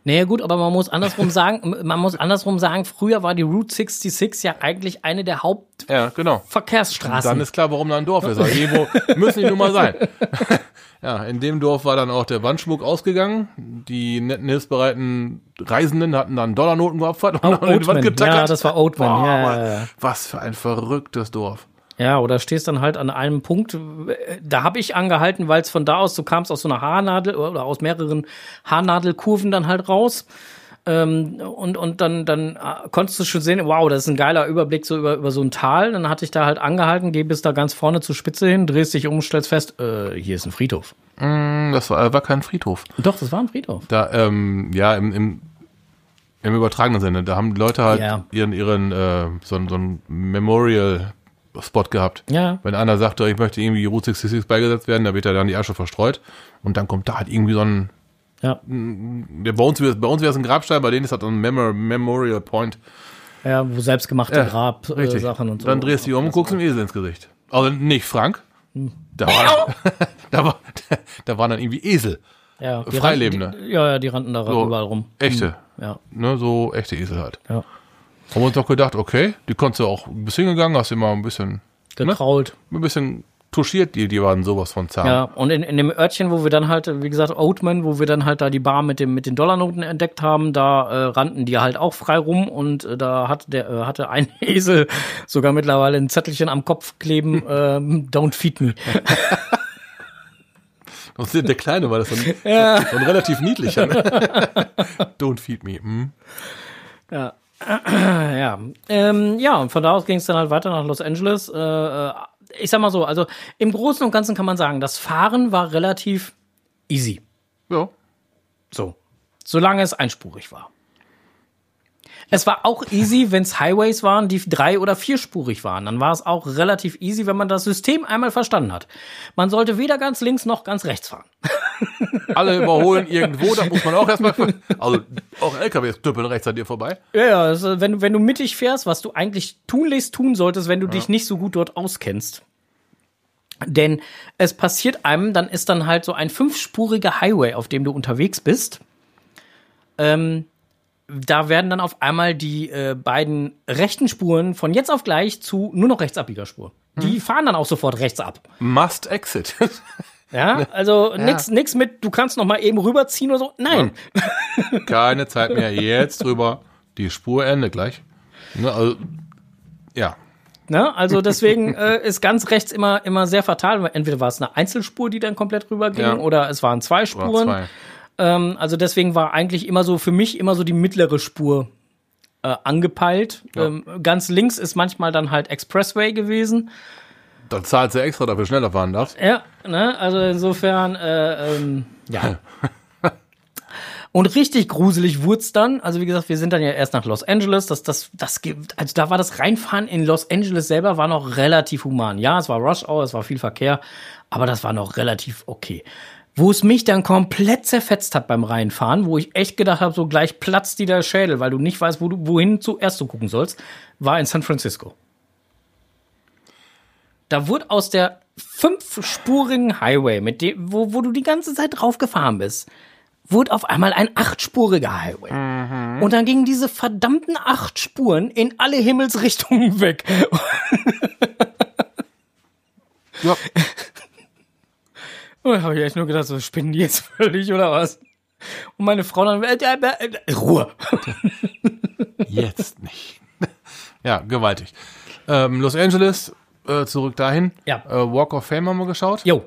Naja gut, aber man muss andersrum sagen, früher war die Route 66 ja eigentlich eine der Hauptverkehrsstraßen. Dann ist klar, warum da ein Dorf ist. Also irgendwo müssen die nun mal sein. Ja, in dem Dorf war dann auch der Wandschmuck ausgegangen. Die netten, hilfsbereiten Reisenden hatten dann Dollarnoten geopfert und an die Wand getackert. Ja, das war Oatman. Ja. Was für ein verrücktes Dorf. Ja, oder stehst dann halt an einem Punkt, da habe ich angehalten, weil es von da aus, du kamst aus so einer Haarnadel oder aus mehreren Haarnadelkurven dann halt raus. Und dann konntest du schon sehen, wow, das ist ein geiler Überblick so über so ein Tal. Dann hatte ich da halt angehalten, geh bis da ganz vorne zur Spitze hin, drehst dich um, stellst fest, hier ist ein Friedhof. Das war kein Friedhof. Doch, das war ein Friedhof. Da, im übertragenen Sinne, da haben die Leute halt ihren so ein Memorial-Spot gehabt. Ja. Wenn einer sagt, ich möchte irgendwie Route 66 beigesetzt werden, da wird dann die Asche verstreut und dann kommt da halt irgendwie so ein bei uns wäre es ein Grabstein, bei denen ist das ein Memorial Point. Ja, wo selbstgemachte Grab-Sachen und so. Dann drehst du dich um und guckst dem Esel ins Gesicht. Also nicht Frank. Da waren dann irgendwie Esel. Ja, Freilebende. Die rannten da überall rum. Echte. Ja. Ne, so echte Esel halt. Ja. Haben wir uns doch gedacht, okay, die konntest du auch ein bisschen hingegangen, hast immer ein bisschen gekrault. Ein bisschen touchiert, die waren sowas von zahm. Ja, und in dem Örtchen, wo wir dann halt, wie gesagt, Oatman, wo wir dann halt da die Bar mit den Dollarnoten entdeckt haben, da rannten die halt auch frei rum und da hatte ein Esel sogar mittlerweile ein Zettelchen am Kopf kleben, don't feed me. Der Kleine war das so ein relativ niedlicher. Ne? Don't feed me. Ja. Und von da aus ging es dann halt weiter nach Los Angeles. Ich sag mal so, also im Großen und Ganzen kann man sagen, das Fahren war relativ easy. Ja. So. Solange es einspurig war. Es war auch easy, wenn es Highways waren, die 3- oder 4-spurig waren. Dann war es auch relativ easy, wenn man das System einmal verstanden hat. Man sollte weder ganz links noch ganz rechts fahren. Alle überholen irgendwo, da muss man auch erstmal. Also auch LKWs düppeln rechts an dir vorbei. Ja, also wenn du mittig fährst, was du eigentlich tunlichst tun solltest, wenn du dich nicht so gut dort auskennst. Denn es passiert einem, dann ist dann halt so ein 5-spuriger Highway, auf dem du unterwegs bist. Da werden dann auf einmal die beiden rechten Spuren von jetzt auf gleich zu nur noch Rechtsabbiegerspur. Die fahren dann auch sofort rechts ab. Must exit. Ja, also nix mit, du kannst noch mal eben rüberziehen oder so. Nein. Ja. Keine Zeit mehr, jetzt rüber. Die Spur endet gleich. Ne, also, ja. Ne, also deswegen ist ganz rechts immer sehr fatal. Entweder war es eine Einzelspur, die dann komplett rüberging, oder es waren 2 Spuren. Also deswegen war eigentlich immer so für mich immer so die mittlere Spur angepeilt. Ja. Ganz links ist manchmal dann halt Expressway gewesen. Dann zahlst du extra, dafür schneller fahren darfst. Ja, ne, also insofern, ja. Und richtig gruselig wurd's dann. Also wie gesagt, wir sind dann ja erst nach Los Angeles. Also da war das Reinfahren in Los Angeles selber war noch relativ human. Ja, es war Rush Hour, es war viel Verkehr, aber das war noch relativ okay. Wo es mich dann komplett zerfetzt hat beim Reinfahren, wo ich echt gedacht habe, so gleich platzt dir der Schädel, weil du nicht weißt, wohin zuerst du gucken sollst, war in San Francisco. Da wurde aus der 5-spurigen Highway, wo du die ganze Zeit drauf gefahren bist, wurde auf einmal ein 8-spuriger Highway. Mhm. Und dann gingen diese verdammten 8 Spuren in alle Himmelsrichtungen weg. Ja. Und da habe ich echt nur gedacht, so spinnen die jetzt völlig oder was? Und meine Frau dann, Ruhe. Jetzt nicht. Ja, gewaltig. Los Angeles, zurück dahin. Ja. Walk of Fame haben wir geschaut. Jo.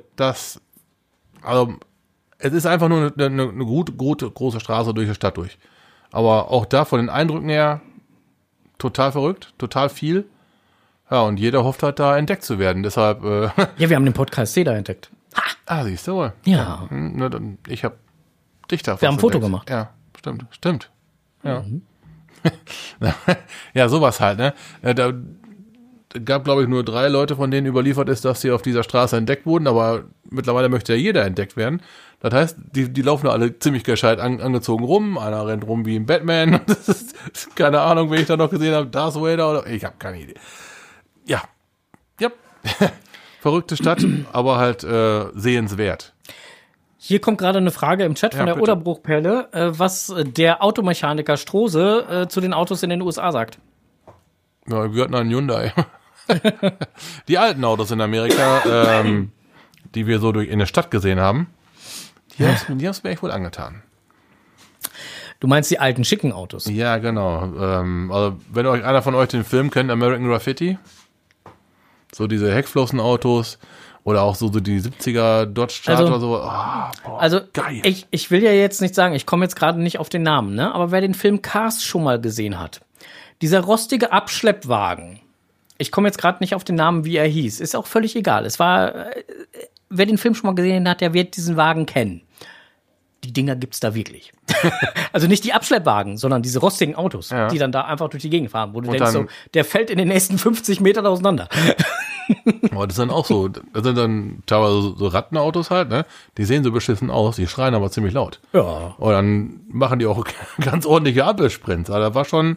Es ist einfach nur eine gute, große Straße durch die Stadt durch. Aber auch da von den Eindrücken her total verrückt, total viel. Ja, und jeder hofft halt da entdeckt zu werden. Deshalb. Ja, wir haben den Podcast da entdeckt. Ha! Ah, siehst du wohl. Ja. Ich habe dich da. Wir haben ein Foto gemacht. Ja, stimmt. Ja. Mhm. Ja, sowas halt, ne? Da gab, glaube ich, nur 3 Leute, von denen überliefert ist, dass sie auf dieser Straße entdeckt wurden, aber mittlerweile möchte ja jeder entdeckt werden. Das heißt, die laufen alle ziemlich gescheit angezogen rum. Einer rennt rum wie ein Batman. Das ist keine Ahnung, wen ich da noch gesehen habe. Darth Vader oder... Ich habe keine Idee. Ja. Verrückte Stadt, aber halt sehenswert. Hier kommt gerade eine Frage im Chat von der Oderbruchperle, was der Automechaniker Strose zu den Autos in den USA sagt. Ja, wir hatten einen Hyundai. Die alten Autos in Amerika, die wir so in der Stadt gesehen haben, die haben es mir echt wohl angetan. Du meinst die alten, schicken Autos? Ja, genau. Also, wenn einer von euch den Film kennt, American Graffiti, so diese Heckflossenautos oder auch so die 70er Dodge Charger oder so. Also, geil. Ich will ja jetzt nicht sagen, ich komme jetzt gerade nicht auf den Namen, ne? Aber wer den Film Cars schon mal gesehen hat, dieser rostige Abschleppwagen, ich komme jetzt gerade nicht auf den Namen, wie er hieß, ist auch völlig egal. Es war, wer den Film schon mal gesehen hat, der wird diesen Wagen kennen. Die Dinger gibt's da wirklich. Also nicht die Abschleppwagen, sondern diese rostigen Autos, die dann da einfach durch die Gegend fahren, wo du denkst so, der fällt in den nächsten 50 Metern auseinander. Aber das ist dann auch so, das sind dann teilweise so Rattenautos halt, ne? Die sehen so beschissen aus, die schreien aber ziemlich laut. Ja. Und dann machen die auch ganz ordentliche Ampelsprints. Also da war schon,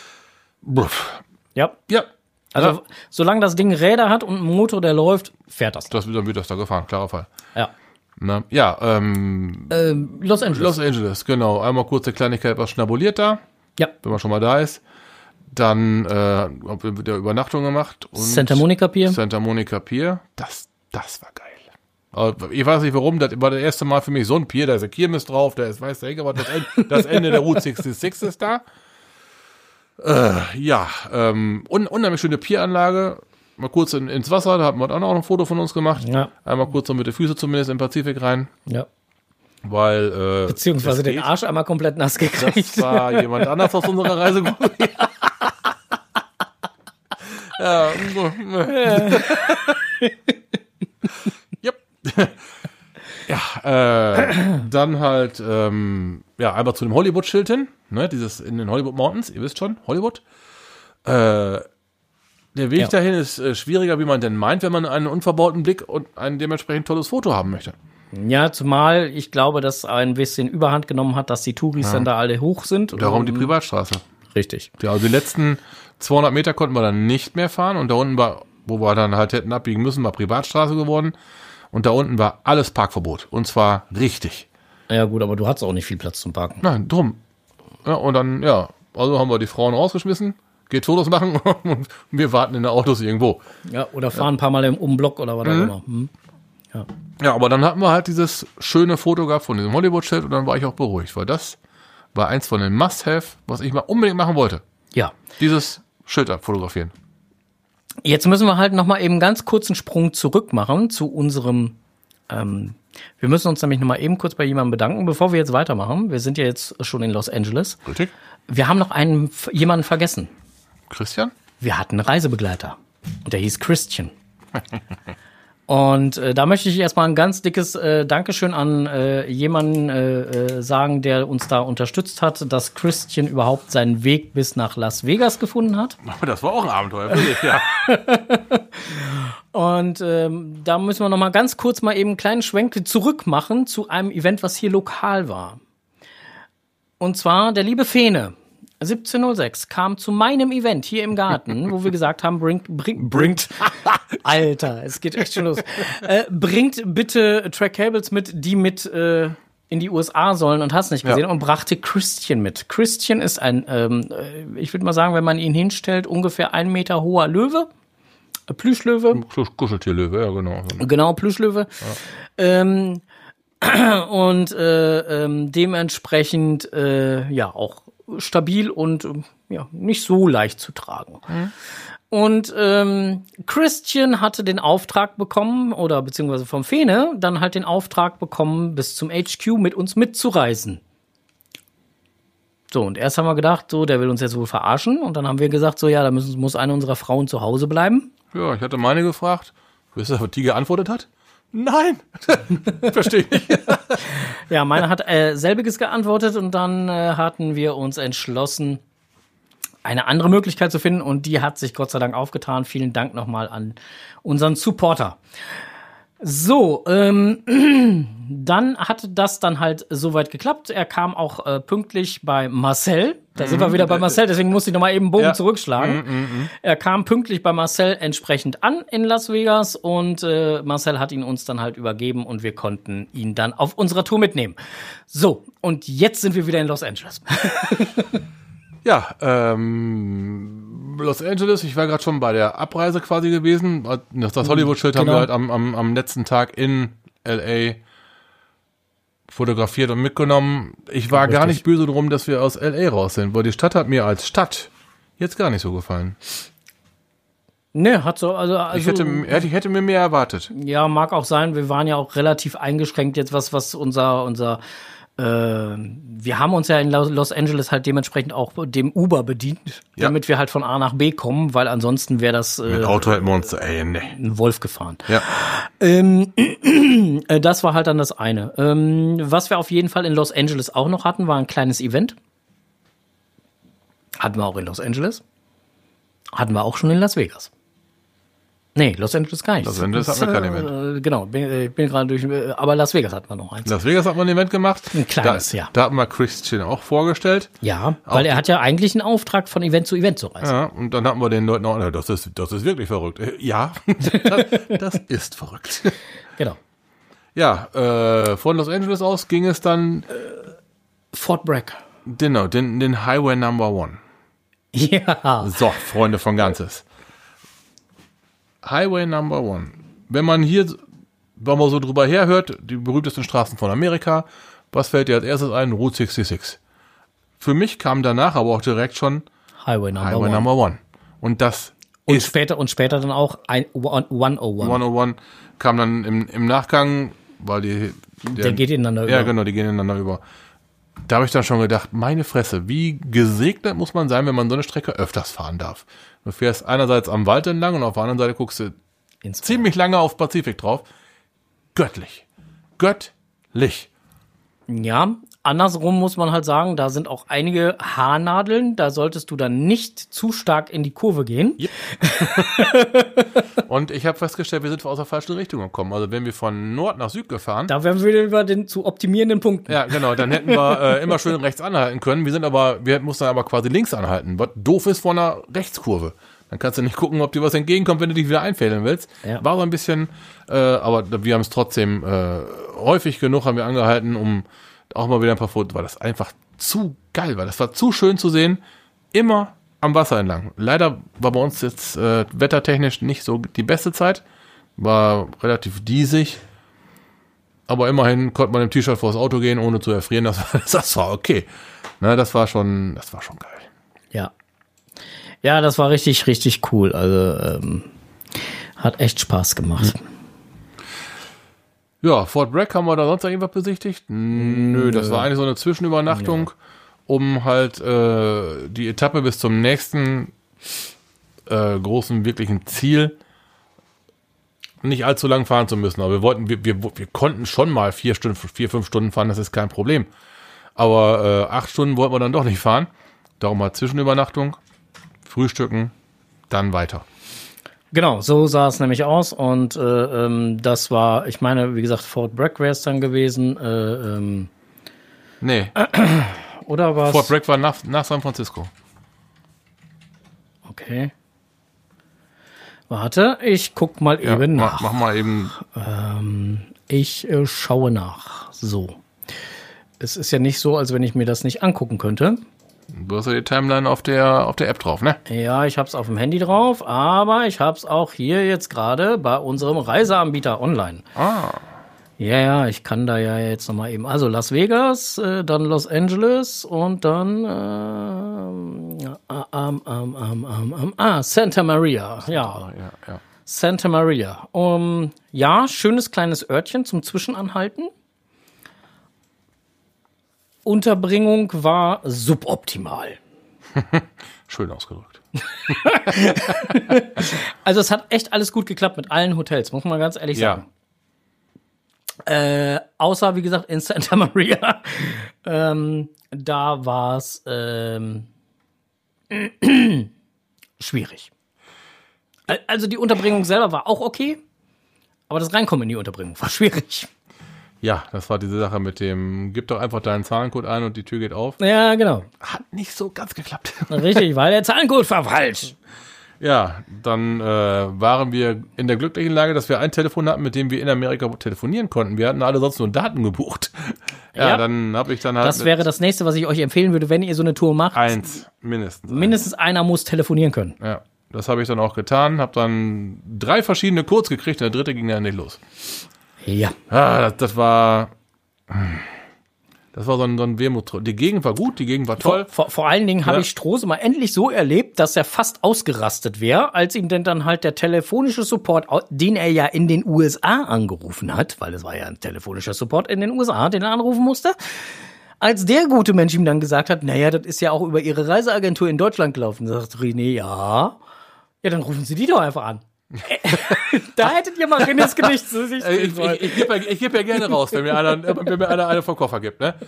Ja. Also solange das Ding Räder hat und einen Motor, der läuft, fährt das. Dann wird das da gefahren, klarer Fall. Ja. Na, ja, Los Angeles. Los Angeles, genau. Einmal kurze Kleinigkeit, was schnabuliert da. Ja. Wenn man schon mal da ist. Dann haben wir wieder Übernachtung gemacht. Und Santa Monica Pier. Santa Monica Pier. Das war geil. Aber ich weiß nicht warum, das war das erste Mal für mich so ein Pier, da ist der Kirmes drauf, da ist, weiß der Henker, aber das Ende der Route 66 ist da. Unheimlich schöne Pieranlage. Mal kurz ins Wasser, da haben wir auch noch ein Foto von uns gemacht. Ja. Einmal kurz so mit den Füßen zumindest im Pazifik rein. Ja. Weil, beziehungsweise den Arsch einmal komplett nass gekriegt. Das war jemand anders aus unserer Reisegruppe. Ja. Yep. Ja, dann halt, einmal zu dem Hollywood-Schild hin, ne, dieses in den Hollywood Mountains, ihr wisst schon, Hollywood. Der Weg dahin ist schwieriger, wie man denn meint, wenn man einen unverbauten Blick und ein dementsprechend tolles Foto haben möchte. Ja, zumal ich glaube, dass ein bisschen Überhand genommen hat, dass die Touris dann da alle hoch sind. Darum die Privatstraße. Richtig. Ja, also die letzten 200 Meter konnten wir dann nicht mehr fahren und da unten war, wo wir dann halt hätten abbiegen müssen, war Privatstraße geworden und da unten war alles Parkverbot und zwar richtig. Ja gut, aber du hattest auch nicht viel Platz zum Parken. Nein, drum. Ja, und dann, also haben wir die Frauen rausgeschmissen, geht Fotos machen und wir warten in den Autos irgendwo. Ja, oder fahren ein paar Mal um Block oder was auch immer. Ja, aber dann hatten wir halt dieses schöne Foto gehabt von diesem Hollywood-Schild und dann war ich auch beruhigt, weil das war eins von den Must-Have, was ich mal unbedingt machen wollte. Ja. Dieses Schild fotografieren. Jetzt müssen wir halt nochmal eben ganz kurzen Sprung zurück machen zu unserem, wir müssen uns nämlich nochmal eben kurz bei jemandem bedanken, bevor wir jetzt weitermachen. Wir sind ja jetzt schon in Los Angeles. Richtig. Wir haben noch jemanden vergessen. Christian? Wir hatten einen Reisebegleiter und der hieß Christian. Und da möchte ich erstmal ein ganz dickes Dankeschön an jemanden sagen, der uns da unterstützt hat, dass Christian überhaupt seinen Weg bis nach Las Vegas gefunden hat. Das war auch ein Abenteuer, wirklich, ja. Und da müssen wir noch mal ganz kurz mal eben einen kleinen Schwenk zurück machen zu einem Event, was hier lokal war. Und zwar der liebe Fene. 17:06 kam zu meinem Event hier im Garten, wo wir gesagt haben, bringt, Alter, es geht echt schon los, bringt bitte Track Cables mit, die mit in die USA sollen und hast nicht gesehen und brachte Christian mit. Christian ist ein, ich würde mal sagen, wenn man ihn hinstellt, ungefähr 1 Meter hoher Löwe, Plüschlöwe. Kuscheltierlöwe, ja genau. Genau, Plüschlöwe. Ja. Und dementsprechend auch stabil und nicht so leicht zu tragen. Mhm. Und Christian hatte den Auftrag bekommen, oder beziehungsweise vom Fene, dann halt den Auftrag bekommen, bis zum HQ mit uns mitzureisen. So, und erst haben wir gedacht, so, der will uns jetzt wohl verarschen. Und dann haben wir gesagt, so, ja, da muss eine unserer Frauen zu Hause bleiben. Ja, ich hatte meine gefragt. Wisst ihr, was die geantwortet hat? Nein! Verstehe ich nicht. Ja, meine hat selbiges geantwortet und dann hatten wir uns entschlossen, eine andere Möglichkeit zu finden und die hat sich Gott sei Dank aufgetan. Vielen Dank nochmal an unseren Supporter. So, dann hat das dann halt soweit geklappt. Er kam auch pünktlich bei Marcel. Da sind wir wieder bei Marcel, deswegen musste ich nochmal eben einen Bogen zurückschlagen. Er kam pünktlich bei Marcel entsprechend an in Las Vegas und Marcel hat ihn uns dann halt übergeben und wir konnten ihn dann auf unserer Tour mitnehmen. So, und jetzt sind wir wieder in Los Angeles. Ja, Los Angeles, ich war gerade schon bei der Abreise quasi gewesen. Das Hollywood-Schild haben wir halt am letzten Tag in L.A. fotografiert und mitgenommen. Ich war gar nicht böse drum, dass wir aus L.A. raus sind, weil die Stadt hat mir als Stadt jetzt gar nicht so gefallen. Ne, hat so, also ich hätte mir mehr erwartet. Ja, mag auch sein. Wir waren ja auch relativ eingeschränkt jetzt, was unser wir haben uns ja in Los Angeles halt dementsprechend auch dem Uber bedient, damit wir halt von A nach B kommen, weil ansonsten wäre das mit Auto hätten wir uns ein Wolf gefahren. Ja. Das war halt dann das eine. Was wir auf jeden Fall in Los Angeles auch noch hatten, war ein kleines Event. Hatten wir auch in Los Angeles. Hatten wir auch schon in Las Vegas. Nee, Los Angeles gar nicht. Los Angeles hatten wir kein Event. Genau, bin gerade durch, aber Las Vegas hatten wir noch eins. Las Vegas hat man ein Event gemacht. Ein kleines, Da hatten wir Christian auch vorgestellt. Ja, weil er hat ja eigentlich einen Auftrag, von Event zu Event zu reisen. Ja, und dann hatten wir den Leuten auch, das ist wirklich verrückt. Ja, das ist verrückt. Genau. Ja, von Los Angeles aus ging es dann Fort Bragg. Genau, den Highway Number 1. Ja. So, Freunde von Ganzes. Highway Number 1. Wenn man hier, wenn man so drüber herhört, die berühmtesten Straßen von Amerika, was fällt dir als erstes ein? Route 66. Für mich kam danach aber auch direkt schon Highway Number 1. Und das und später dann auch 101. 101 kam dann im Nachgang, weil der geht ineinander über. Ja, genau, die gehen ineinander über. Da habe ich dann schon gedacht, meine Fresse, wie gesegnet muss man sein, wenn man so eine Strecke öfters fahren darf. Du fährst einerseits am Wald entlang und auf der anderen Seite guckst du ziemlich lange auf Pazifik drauf. Göttlich. Göttlich. Ja, andersrum muss man halt sagen, da sind auch einige Haarnadeln, da solltest du dann nicht zu stark in die Kurve gehen. Yep. Und ich habe festgestellt, wir sind aus der falschen Richtung gekommen. Also wenn wir von Nord nach Süd gefahren. Da wären wir über den zu optimierenden Punkten. Ja, genau, dann hätten wir immer schön rechts anhalten können. Wir mussten aber quasi links anhalten, was doof ist vor einer Rechtskurve. Dann kannst du nicht gucken, ob dir was entgegenkommt, wenn du dich wieder einfädeln willst. Ja. War so ein bisschen, aber wir haben es trotzdem häufig genug, haben wir angehalten, um auch mal wieder ein paar Fotos, weil das einfach zu geil war. Das war zu schön zu sehen, immer am Wasser entlang. Leider war bei uns jetzt wettertechnisch nicht so die beste Zeit, war relativ diesig, aber immerhin konnte man im T-Shirt vor das Auto gehen, ohne zu erfrieren. Das war okay. Ne, das war schon geil. Ja. Ja, das war richtig, richtig cool. Also hat echt Spaß gemacht. Ja, Fort Bragg, haben wir da sonst irgendwas besichtigt? Nö, das war eigentlich so eine Zwischenübernachtung, um halt die Etappe bis zum nächsten großen, wirklichen Ziel nicht allzu lang fahren zu müssen. Aber wir konnten schon mal 4-5 Stunden fahren, das ist kein Problem. Aber 8 Stunden wollten wir dann doch nicht fahren. Darum halt Zwischenübernachtung, Frühstücken, dann weiter. Genau, so sah es nämlich aus und das war, ich meine, wie gesagt, Fort Bragg wäre es dann gewesen. Nee. Oder was? Fort Bragg war nach San Francisco. Okay. Warte, ich guck mal eben nach. Mach mal eben. Ich schaue nach. So. Es ist ja nicht so, als wenn ich mir das nicht angucken könnte. Du hast ja die Timeline auf der App drauf, ne? Ja, ich hab's auf dem Handy drauf, aber ich hab's auch hier jetzt gerade bei unserem Reiseanbieter online. Ah. Ja, ich kann da ja jetzt nochmal eben. Also Las Vegas, dann Los Angeles und dann Santa Maria. Ja. Santa Maria. Ja, schönes kleines Örtchen zum Zwischenanhalten. Unterbringung war suboptimal. Schön ausgedrückt. Also es hat echt alles gut geklappt mit allen Hotels, muss man ganz ehrlich sagen. Außer, wie gesagt, in Santa Maria. Da war es schwierig. Also die Unterbringung selber war auch okay. Aber das Reinkommen in die Unterbringung war schwierig. Ja, das war diese Sache mit dem, gib doch einfach deinen Zahlencode ein und die Tür geht auf. Ja, genau. Hat nicht so ganz geklappt. Richtig, weil der Zahlencode war falsch. Ja, dann waren wir in der glücklichen Lage, dass wir ein Telefon hatten, mit dem wir in Amerika telefonieren konnten. Wir hatten alle sonst nur Daten gebucht. Ja, dann habe ich dann halt... Das wäre das Nächste, was ich euch empfehlen würde, wenn ihr so eine Tour macht. Mindestens einer muss telefonieren können. Ja, das habe ich dann auch getan. Habe dann 3 verschiedene Codes gekriegt und der 3. ging dann nicht los. Ja. Das war so ein Wermut. Die Gegend war gut, die Gegend war toll. Vor allen Dingen habe ich Strohse mal endlich so erlebt, dass er fast ausgerastet wäre, als ihm denn dann halt der telefonische Support, den er ja in den USA angerufen hat, weil es war ja ein telefonischer Support in den USA, den er anrufen musste, als der gute Mensch ihm dann gesagt hat, naja, das ist ja auch über Ihre Reiseagentur in Deutschland gelaufen, sagt René, ja, dann rufen Sie die doch einfach an. Da hättet ihr mal Renés Gedicht zu sich ziehen sollen. Ich gebe ja gerne raus, wenn mir einer vom Koffer gibt, ne?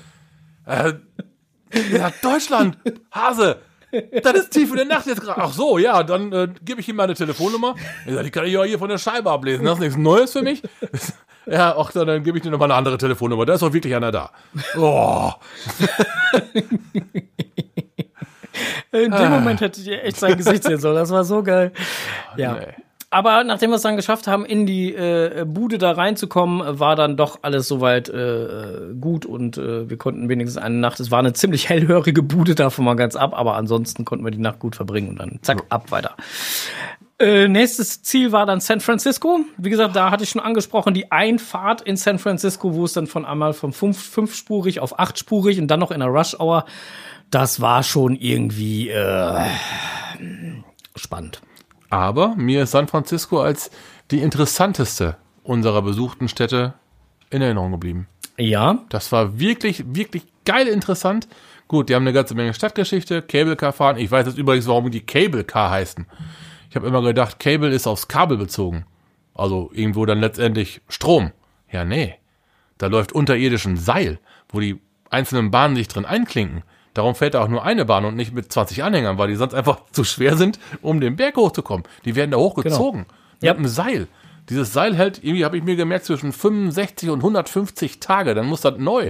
Ja, Deutschland, Hase, das ist tief in der Nacht jetzt gerade. Ach so, ja, dann gebe ich ihm meine Telefonnummer. Ich sag, die kann ich ja hier von der Scheibe ablesen. Das ist nichts Neues für mich. Ja, auch dann gebe ich dir nochmal eine andere Telefonnummer. Da ist doch wirklich einer da. Oh. In dem Moment hättet ihr echt sein Gesicht sehen sollen. Das war so geil. Ja. Nee. Aber nachdem wir es dann geschafft haben, in die Bude da reinzukommen, war dann doch alles soweit gut und wir konnten wenigstens eine Nacht, es war eine ziemlich hellhörige Bude, davon mal ganz ab, aber ansonsten konnten wir die Nacht gut verbringen und dann zack, ab weiter. Nächstes Ziel war dann San Francisco. Wie gesagt, da hatte ich schon angesprochen, die Einfahrt in San Francisco, wo es dann von 5-spurig auf 8-spurig und dann noch in der Rush Hour, das war schon irgendwie spannend. Aber mir ist San Francisco als die interessanteste unserer besuchten Städte in Erinnerung geblieben. Ja. Das war wirklich, wirklich geil interessant. Gut, die haben eine ganze Menge Stadtgeschichte, Cable Car fahren. Ich weiß jetzt übrigens, warum die Cable Car heißen. Ich habe immer gedacht, Cable ist aufs Kabel bezogen. Also irgendwo dann letztendlich Strom. Ja, nee. Da läuft unterirdisch ein Seil, wo die einzelnen Bahnen sich drin einklinken. Darum fährt da auch nur eine Bahn und nicht mit 20 Anhängern, weil die sonst einfach zu schwer sind, um den Berg hochzukommen. Die werden da hochgezogen. Genau. Mit einem Seil. Dieses Seil hält, irgendwie habe ich mir gemerkt, zwischen 65 und 150 Tage. Dann muss das neu.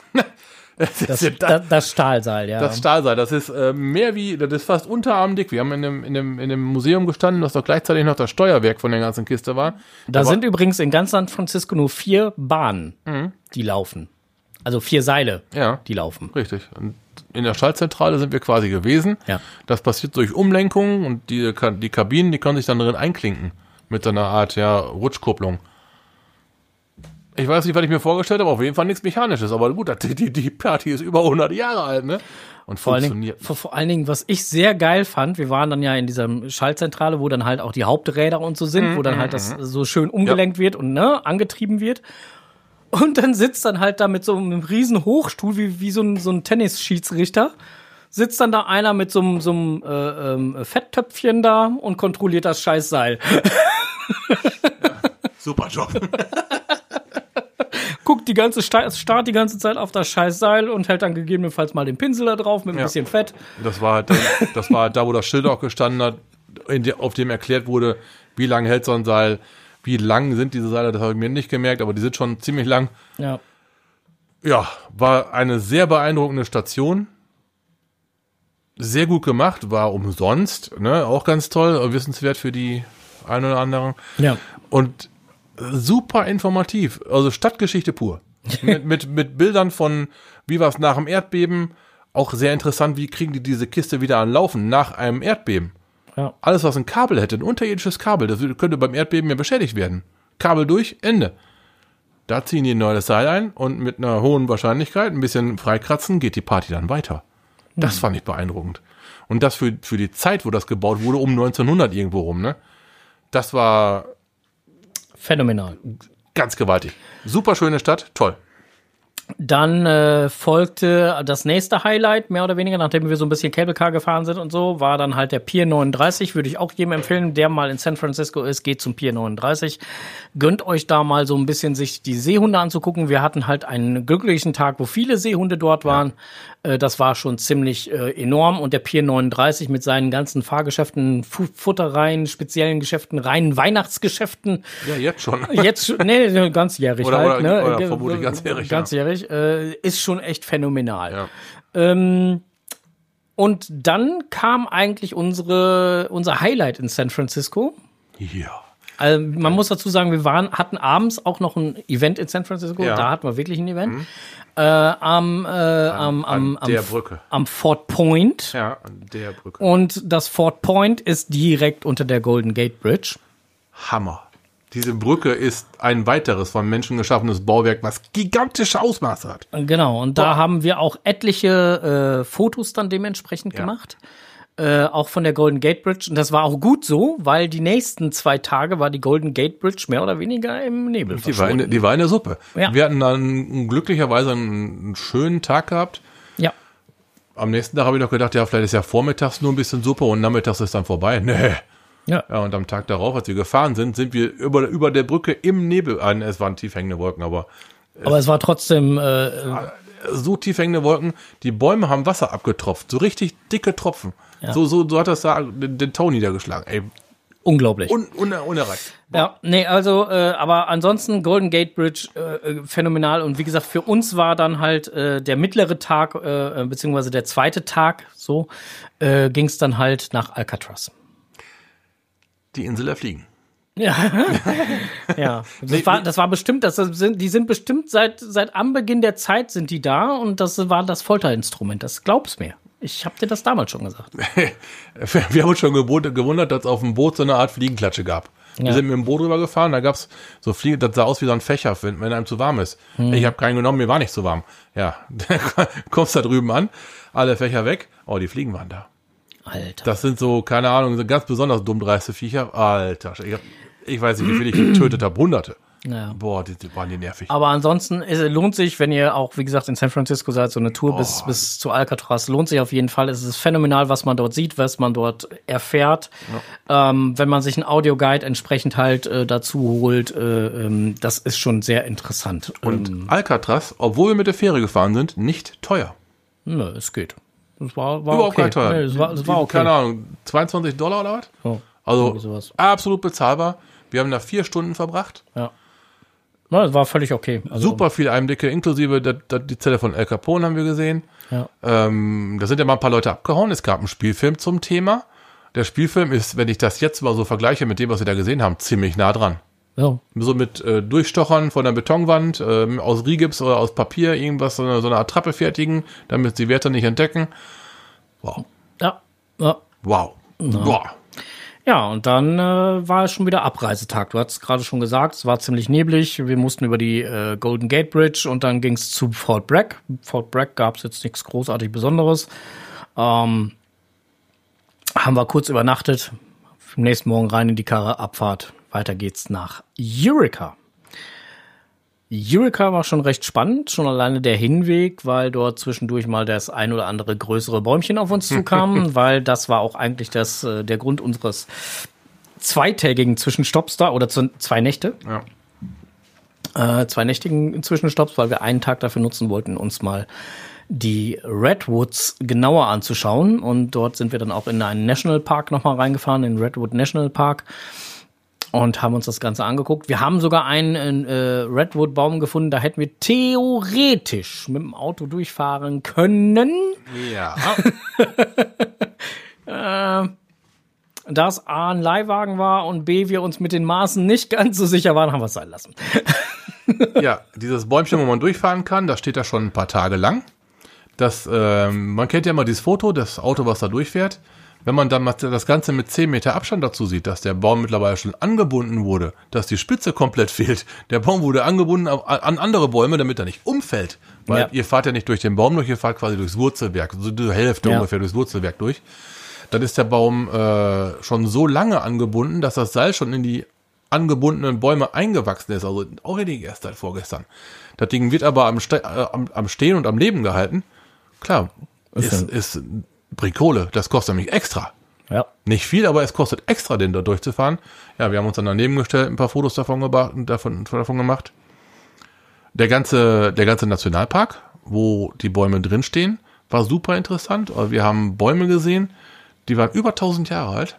Das Stahlseil, ja. Das Stahlseil, das ist das ist fast unterarmdick. Wir haben in dem Museum gestanden, das doch gleichzeitig noch das Steuerwerk von der ganzen Kiste war. Da sind übrigens in ganz San Francisco nur 4 Bahnen, die laufen. Also 4 Seile, die laufen. Richtig. Und in der Schaltzentrale sind wir quasi gewesen. Ja. Das passiert durch Umlenkung und die Kabinen, die können sich dann drin einklinken. Mit so einer Art, Rutschkupplung. Ich weiß nicht, was ich mir vorgestellt habe, auf jeden Fall nichts Mechanisches. Aber gut, die Party ist über 100 Jahre alt, ne? Und funktioniert. Vor allen Dingen, was ich sehr geil fand, wir waren dann ja in dieser Schaltzentrale, wo dann halt auch die Haupträder und so sind, wo dann halt das so schön umgelenkt wird und angetrieben wird. Und dann sitzt dann halt da mit so einem riesen Hochstuhl, wie so ein Tennisschiedsrichter, sitzt dann da einer mit so einem Fetttöpfchen da und kontrolliert das Scheißseil. Super Job. Guckt starrt die ganze Zeit auf das Scheißseil und hält dann gegebenenfalls mal den Pinsel da drauf mit ein bisschen Fett. Das war halt da, wo das Schild auch gestanden hat, auf dem erklärt wurde, wie lange hält so ein Seil. Wie lang sind diese Seile, das habe ich mir nicht gemerkt, aber die sind schon ziemlich lang. Ja. Ja, war eine sehr beeindruckende Station. Sehr gut gemacht, war umsonst, ne? Auch ganz toll, wissenswert für die einen oder anderen. Ja. Und super informativ, also Stadtgeschichte pur. mit Bildern von, wie war es nach dem Erdbeben, auch sehr interessant, wie kriegen die diese Kiste wieder an Laufen nach einem Erdbeben. Ja. Alles, was ein Kabel hätte, ein unterirdisches Kabel, das könnte beim Erdbeben ja beschädigt werden. Kabel durch, Ende. Da ziehen die ein neues Seil ein und mit einer hohen Wahrscheinlichkeit, ein bisschen freikratzen, geht die Party dann weiter. Das fand ich beeindruckend. Und das für die Zeit, wo das gebaut wurde, um 1900 irgendwo rum, ne? Das war phänomenal. Ganz gewaltig. Super schöne Stadt, toll. Dann folgte das nächste Highlight, mehr oder weniger, nachdem wir so ein bisschen Cable Car gefahren sind und so, war dann halt der Pier 39. Würde ich auch jedem empfehlen, der mal in San Francisco ist, geht zum Pier 39. Gönnt euch da mal so ein bisschen sich die Seehunde anzugucken. Wir hatten halt einen glücklichen Tag, wo viele Seehunde dort waren. Das war schon ziemlich enorm. Und der Pier 39 mit seinen ganzen Fahrgeschäften, Futtereien, speziellen Geschäften, reinen Weihnachtsgeschäften. Ja, jetzt schon. Nee, ganzjährig oder, halt. Oder vermutlich ganzjährig. Ganzjährig. Ist schon echt phänomenal. Ja. Und dann kam eigentlich unser Highlight in San Francisco. Ja. Also man muss dazu sagen, wir hatten abends auch noch ein Event in San Francisco. Ja. Da hatten wir wirklich ein Event. An der Brücke. Am Fort Point. Ja, an der Brücke. Und das Fort Point ist direkt unter der Golden Gate Bridge. Hammer. Diese Brücke ist ein weiteres von Menschen geschaffenes Bauwerk, was gigantische Ausmaße hat. Genau, und da haben wir auch etliche Fotos dann dementsprechend gemacht. Auch von der Golden Gate Bridge. Und das war auch gut so, weil die nächsten 2 Tage war die Golden Gate Bridge mehr oder weniger im Nebel verschwunden. Die war in der Suppe. Ja. Wir hatten dann glücklicherweise einen schönen Tag gehabt. Ja. Am nächsten Tag habe ich noch gedacht, ja, vielleicht ist ja vormittags nur ein bisschen Suppe und nachmittags ist dann vorbei. Nee. Ja, und am Tag darauf, als wir gefahren sind wir über der Brücke im Nebel. Es waren tief hängende Wolken, aber es war trotzdem so tief hängende Wolken. Die Bäume haben Wasser abgetropft, so richtig dicke Tropfen. Ja. So hat das da den Tau niedergeschlagen. Ey, unglaublich. Unerreicht. Ja, nee, also, aber ansonsten Golden Gate Bridge phänomenal. Und wie gesagt, für uns war dann halt der mittlere Tag, beziehungsweise der zweite Tag, so ging es dann halt nach Alcatraz. Die Insel der Fliegen. Ja, ja. Das war bestimmt, die sind bestimmt seit Anbeginn der Zeit sind die da und das war das Folterinstrument. Das glaub's mir. Ich habe dir das damals schon gesagt. Wir haben uns schon gewundert, dass es auf dem Boot so eine Art Fliegenklatsche gab. Wir sind mit dem Boot rübergefahren, da gab's so Fliegen, das sah aus wie so ein Fächer, wenn einem zu warm ist. Ich habe keinen genommen, mir war nicht zu warm. Ja, dann kommst da drüben an, alle Fächer weg, die Fliegen waren da. Alter. Das sind so, keine Ahnung, so ganz besonders dummdreiste Viecher. Alter, ich weiß nicht, wie viel ich getötet habe. Hunderte. Ja. Boah, die waren die nervig. Aber ansonsten lohnt sich, wenn ihr auch, wie gesagt, in San Francisco seid, so eine Tour bis zu Alcatraz, lohnt sich auf jeden Fall. Es ist phänomenal, was man dort sieht, was man dort erfährt. Ja. Wenn man sich einen Audioguide entsprechend halt dazu holt, das ist schon sehr interessant. Und Alcatraz, obwohl wir mit der Fähre gefahren sind, nicht teuer. Nö, es geht. Das war überhaupt okay. Kein teuer. Nee, es war okay. Keine Ahnung, $22 oder was? Oh, also absolut bezahlbar. Wir haben da 4 Stunden verbracht. Ja. Das war völlig okay. Also, super viele Einblicke, inklusive die Zelle von Al Capone haben wir gesehen. Ja. Da sind ja mal ein paar Leute abgehauen. Es gab einen Spielfilm zum Thema. Der Spielfilm ist, wenn ich das jetzt mal so vergleiche mit dem, was wir da gesehen haben, ziemlich nah dran. Ja. So mit Durchstochern von der Betonwand, aus Rigips oder aus Papier, irgendwas, so eine Art Trappe fertigen, damit die Wärter nicht entdecken. Wow. Ja. Wow. Boah. Ja, und dann war es schon wieder Abreisetag. Du hast gerade schon gesagt, es war ziemlich neblig. Wir mussten über die Golden Gate Bridge und dann ging es zu Fort Bragg. Fort Bragg gab es jetzt nichts großartig Besonderes. Haben wir kurz übernachtet. Am nächsten Morgen rein in die Karre, Abfahrt. Weiter geht's nach Eureka. Eureka war schon recht spannend, schon alleine der Hinweg, weil dort zwischendurch mal das ein oder andere größere Bäumchen auf uns zukam, weil das war auch eigentlich der Grund unseres zweitägigen Zwischenstopps da, oder 2 Nächte. Ja. 2 nächtigen Zwischenstopps, weil wir einen Tag dafür nutzen wollten, uns mal die Redwoods genauer anzuschauen. Und dort sind wir dann auch in einen Nationalpark nochmal reingefahren, in Redwood National Park. Und haben uns das Ganze angeguckt. Wir haben sogar einen Redwood-Baum gefunden, da hätten wir theoretisch mit dem Auto durchfahren können. Ja. Da es A, ein Leihwagen war und B, wir uns mit den Maßen nicht ganz so sicher waren, haben wir es sein lassen. Ja, dieses Bäumchen, wo man durchfahren kann, das steht da schon ein paar Tage lang. Man kennt ja immer dieses Foto, das Auto, was da durchfährt. Wenn man dann mal das Ganze mit 10 Meter Abstand dazu sieht, dass der Baum mittlerweile schon angebunden wurde, dass die Spitze komplett fehlt. Der Baum wurde angebunden an andere Bäume, damit er nicht umfällt. Weil ihr fahrt ja nicht durch den Baum durch, ihr fahrt quasi durchs Wurzelwerk, so die Hälfte ungefähr durchs Wurzelwerk durch. Dann ist der Baum schon so lange angebunden, dass das Seil schon in die angebundenen Bäume eingewachsen ist, also auch nicht erst seit vorgestern. Das Ding wird aber am Stehen und am Leben gehalten. Klar, bringt Kohle, das kostet nämlich extra. Ja. Nicht viel, aber es kostet extra, den da durchzufahren. Ja, wir haben uns dann daneben gestellt, ein paar Fotos davon gemacht. Der ganze Nationalpark, wo die Bäume drinstehen, war super interessant. Wir haben Bäume gesehen, die waren über 1000 Jahre alt.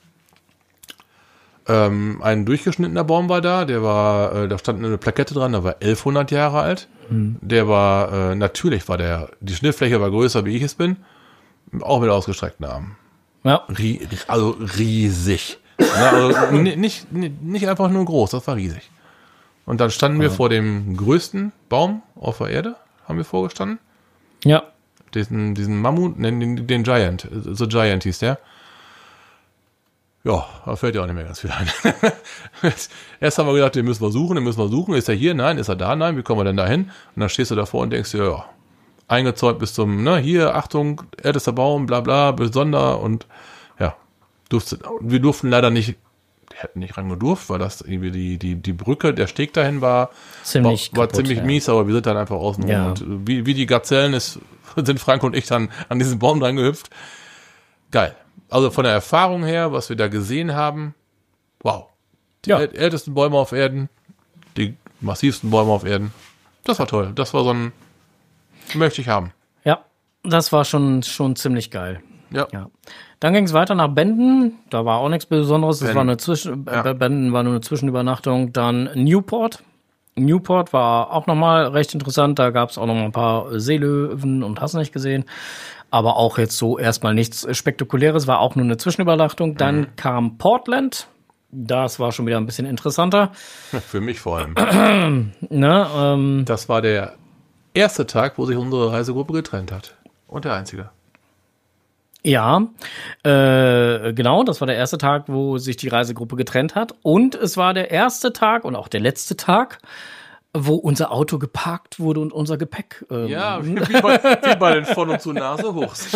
Ein durchgeschnittener Baum war da, da stand eine Plakette dran, der war 1100 Jahre alt. Der war, natürlich war die Schnittfläche war größer, wie ich es bin, auch mit ausgestreckten Armen. Ja. Also riesig. Also nicht einfach nur groß, das war riesig. Und dann standen wir vor dem größten Baum auf der Erde, haben wir vorgestanden. Ja. Diesen Mammut, den Giant, The Giant hieß der. Ja, da fällt ja auch nicht mehr ganz viel ein. Erst haben wir gedacht, den müssen wir suchen. Ist er hier? Nein. Ist er da? Nein. Wie kommen wir denn da hin? Und dann stehst du davor und denkst dir, ja, eingezäunt bis zum, hier, Achtung, ältester Baum, bla bla, besonder und ja, wir durften leider nicht, hätten nicht rangedurft, weil das irgendwie die Brücke, der Steg dahin war ziemlich mies, aber wir sind dann einfach außen rum. Ja. Und wie die Gazellen sind Frank und ich dann an diesen Baum dran gehüpft. Geil. Also von der Erfahrung her, was wir da gesehen haben, wow. Die ältesten Bäume auf Erden, die massivsten Bäume auf Erden. Das war toll. Das war so ein, möchte ich haben. Ja, das war schon ziemlich geil. Ja. Dann ging es weiter nach Benden. Da war auch nichts Besonderes. Das war Benden war nur eine Zwischenübernachtung. Dann Newport. Newport war auch nochmal recht interessant. Da gab es auch noch mal ein paar Seelöwen und hast nicht gesehen. Aber auch jetzt so erstmal nichts Spektakuläres. War auch nur eine Zwischenübernachtung. Dann kam Portland. Das war schon wieder ein bisschen interessanter. Für mich vor allem. Das war der erste Tag, wo sich unsere Reisegruppe getrennt hat. Und der einzige. Ja, genau, das war der erste Tag, wo sich die Reisegruppe getrennt hat. Und es war der erste Tag und auch der letzte Tag, wo unser Auto geparkt wurde und unser Gepäck. Ja, wie bei den von und zu Nase hochs.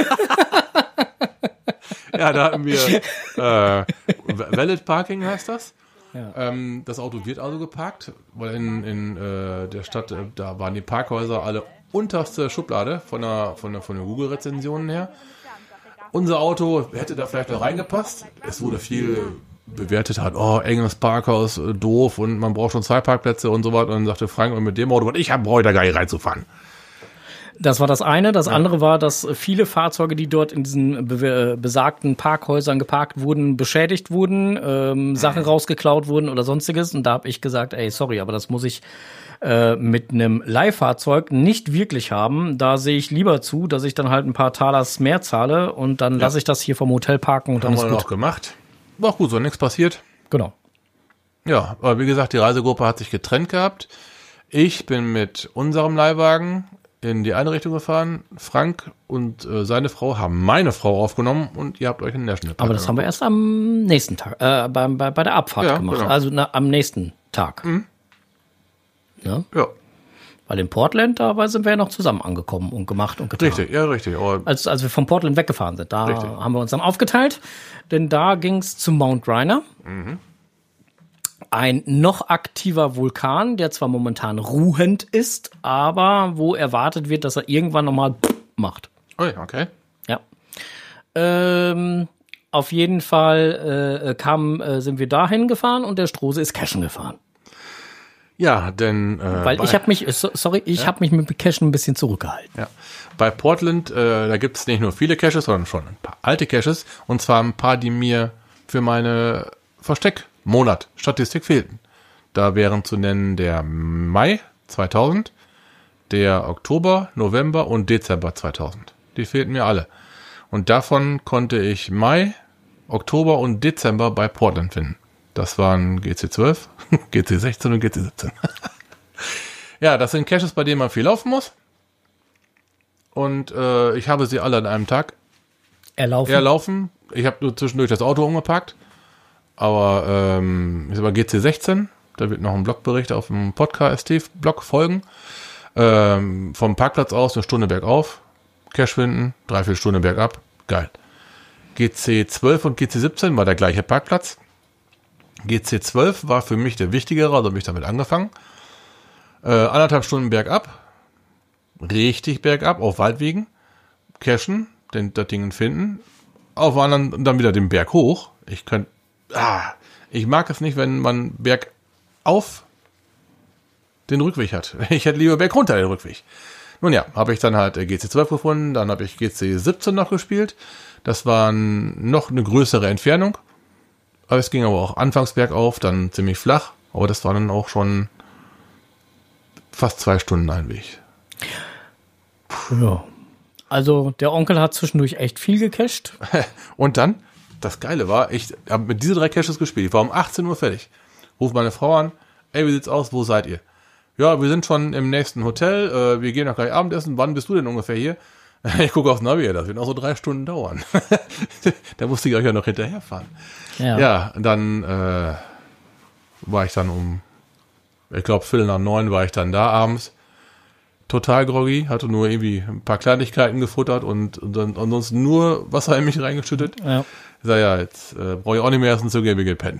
Ja, da hatten wir Valid Parking heißt das. Ja. Das Auto wird also geparkt, weil in der Stadt, da waren die Parkhäuser alle unterste Schublade von der Google-Rezensionen her. Unser Auto hätte da vielleicht noch reingepasst. Es wurde viel bewertet, enges Parkhaus, doof und man braucht schon 2 Parkplätze und so weiter. Und dann sagte Frank, und mit dem Auto, brauche ich da gar nicht reinzufahren. Das war das eine. Das andere war, dass viele Fahrzeuge, die dort in diesen besagten Parkhäusern geparkt wurden, beschädigt wurden, Sachen rausgeklaut wurden oder sonstiges. Und da habe ich gesagt, sorry, aber das muss ich mit einem Leihfahrzeug nicht wirklich haben. Da sehe ich lieber zu, dass ich dann halt ein paar Talers mehr zahle und dann lasse ich das hier vom Hotel parken und dann ist gut. Haben wir auch gemacht. War auch gut, so nichts passiert. Genau. Ja, aber wie gesagt, die Reisegruppe hat sich getrennt gehabt. Ich bin mit unserem Leihwagen in die eine Richtung gefahren. Frank und seine Frau haben meine Frau aufgenommen und ihr habt euch in National Park. Aber das haben wir erst am nächsten Tag, bei der Abfahrt gemacht. Genau. Also am nächsten Tag. Mhm. Ja. Weil in Portland, da sind wir ja noch zusammen angekommen und gemacht und getan. Richtig, ja, richtig. Als wir von Portland weggefahren sind, da haben wir uns dann aufgeteilt, denn da ging es zu Mount Rainier. Mhm. Ein noch aktiver Vulkan, der zwar momentan ruhend ist, aber wo erwartet wird, dass er irgendwann nochmal macht. Oh ja, okay. Ja. Auf jeden Fall sind wir dahin gefahren und der Strose ist cashen gefahren. Ja, denn weil ich habe mich, habe mich mit Cashen ein bisschen zurückgehalten. Ja. Bei Portland, da gibt es nicht nur viele Caches, sondern schon ein paar alte Caches. Und zwar ein paar, die mir für meine Versteck-Monat-Statistik fehlten. Da wären zu nennen der Mai 2000, der Oktober, November und Dezember 2000. Die fehlten mir alle. Und davon konnte ich Mai, Oktober und Dezember bei Portland finden. Das waren GC12, GC16 und GC17. Ja, das sind Caches, bei denen man viel laufen muss. Und ich habe sie alle an einem Tag erlaufen. Ich habe nur zwischendurch das Auto umgepackt. Aber ist aber GC16. Da wird noch ein Blogbericht auf dem Podcast-Blog folgen. Vom Parkplatz aus 1 Stunde bergauf. Cache finden, 3-4 Stunden bergab. Geil. GC12 und GC17 war der gleiche Parkplatz. GC12 war für mich der wichtigere, also habe ich damit angefangen. 1,5 Stunden bergab, richtig bergab, auf Waldwegen, cashen, das Ding finden, auf anderen dann wieder den Berg hoch. Ich mag es nicht, wenn man bergauf den Rückweg hat. Ich hätte lieber bergunter den Rückweg. Nun ja, habe ich dann halt GC12 gefunden, dann habe ich GC17 noch gespielt. Das war noch eine größere Entfernung. Aber es ging aber auch anfangs bergauf, dann ziemlich flach. Aber das war dann auch schon fast 2 Stunden ein Weg. Ja. Also der Onkel hat zwischendurch echt viel gecached. Und dann, das Geile war, ich habe mit diese 3 Caches gespielt. Ich war um 18 Uhr fertig. Ruf meine Frau an. Ey, wie sieht's aus? Wo seid ihr? Ja, wir sind schon im nächsten Hotel. Wir gehen noch gleich Abendessen. Wann bist du denn ungefähr hier? Ich gucke aufs Navi, das wird noch so 3 Stunden dauern. Da musste ich euch ja noch hinterherfahren. Ja, dann war ich dann ich glaube 8:45 war ich dann da abends. Total groggy, hatte nur irgendwie ein paar Kleinigkeiten gefuttert und dann ansonsten nur Wasser in mich reingeschüttet. Ja. Ich sag ja, jetzt brauche ich auch nicht mehr erst ein Zugehörige pennen.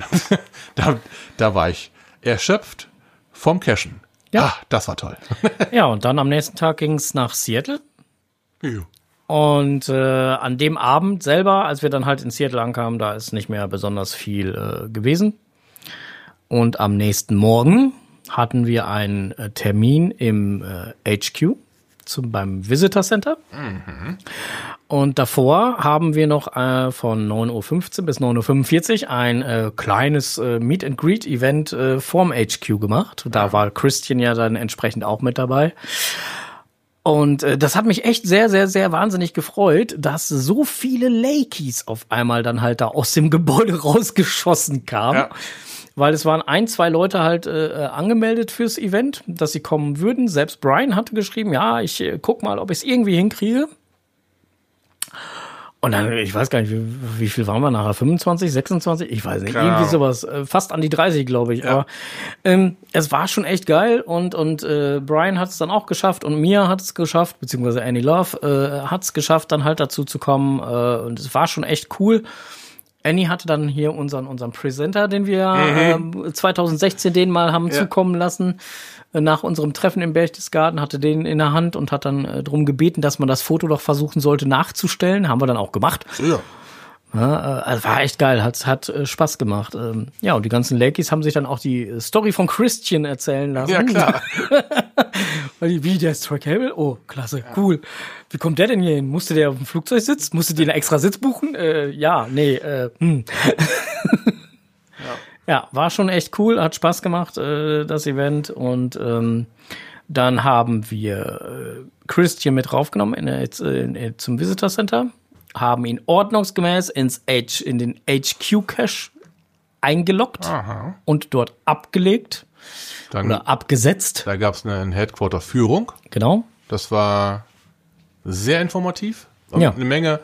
Da war ich erschöpft vom Cashen. Ja. Das war toll. Ja, und dann am nächsten Tag ging es nach Seattle. Ja. Und an dem Abend selber, als wir dann halt in Seattle ankamen, da ist nicht mehr besonders viel gewesen. Und am nächsten Morgen hatten wir einen Termin im HQ beim Visitor Center. Mhm. Und davor haben wir noch von 9:15 Uhr bis 9:45 Uhr ein kleines Meet and Greet Event vorm HQ gemacht. Da war Christian ja dann entsprechend auch mit dabei. Und das hat mich echt sehr, sehr, sehr wahnsinnig gefreut, dass so viele Lakeys auf einmal dann halt da aus dem Gebäude rausgeschossen kamen. Ja. Weil es waren 1-2 Leute halt angemeldet fürs Event, dass sie kommen würden. Selbst Brian hatte geschrieben, ja, ich guck mal, ob ich es irgendwie hinkriege. Und dann, ich weiß gar nicht, wie viel waren wir nachher? 25, 26? Ich weiß nicht, klar. Irgendwie sowas. Fast an die 30, glaube ich. Ja. Aber es war schon echt geil und Brian hat es dann auch geschafft und Mia hat es geschafft, beziehungsweise Annie Love hat es geschafft, dann halt dazu zu kommen. Und es war schon echt cool. Annie hatte dann hier unseren Presenter, den wir 2016 den mal haben zukommen lassen, nach unserem Treffen im Berchtesgaden, hatte den in der Hand und hat dann drum gebeten, dass man das Foto doch versuchen sollte nachzustellen. Haben wir dann auch gemacht. Ja. Also war echt geil, hat Spaß gemacht. Ja, und die ganzen Lakeys haben sich dann auch die Story von Christian erzählen lassen. Ja, klar. Wie, der ist Troy Cable? Oh, klasse, cool. Wie kommt der denn hier hin? Musste der auf dem Flugzeug sitzen? Musste die einen extra Sitz buchen? Ja, nee. Ja, war schon echt cool, hat Spaß gemacht, das Event. Und dann haben wir Christian mit raufgenommen zum Visitor Center, haben ihn ordnungsgemäß in den HQ-Cache eingeloggt. Aha. Und dort abgelegt oder abgesetzt. Da gab es eine Headquarter-Führung. Genau. Das war sehr informativ. Ja. Eine Menge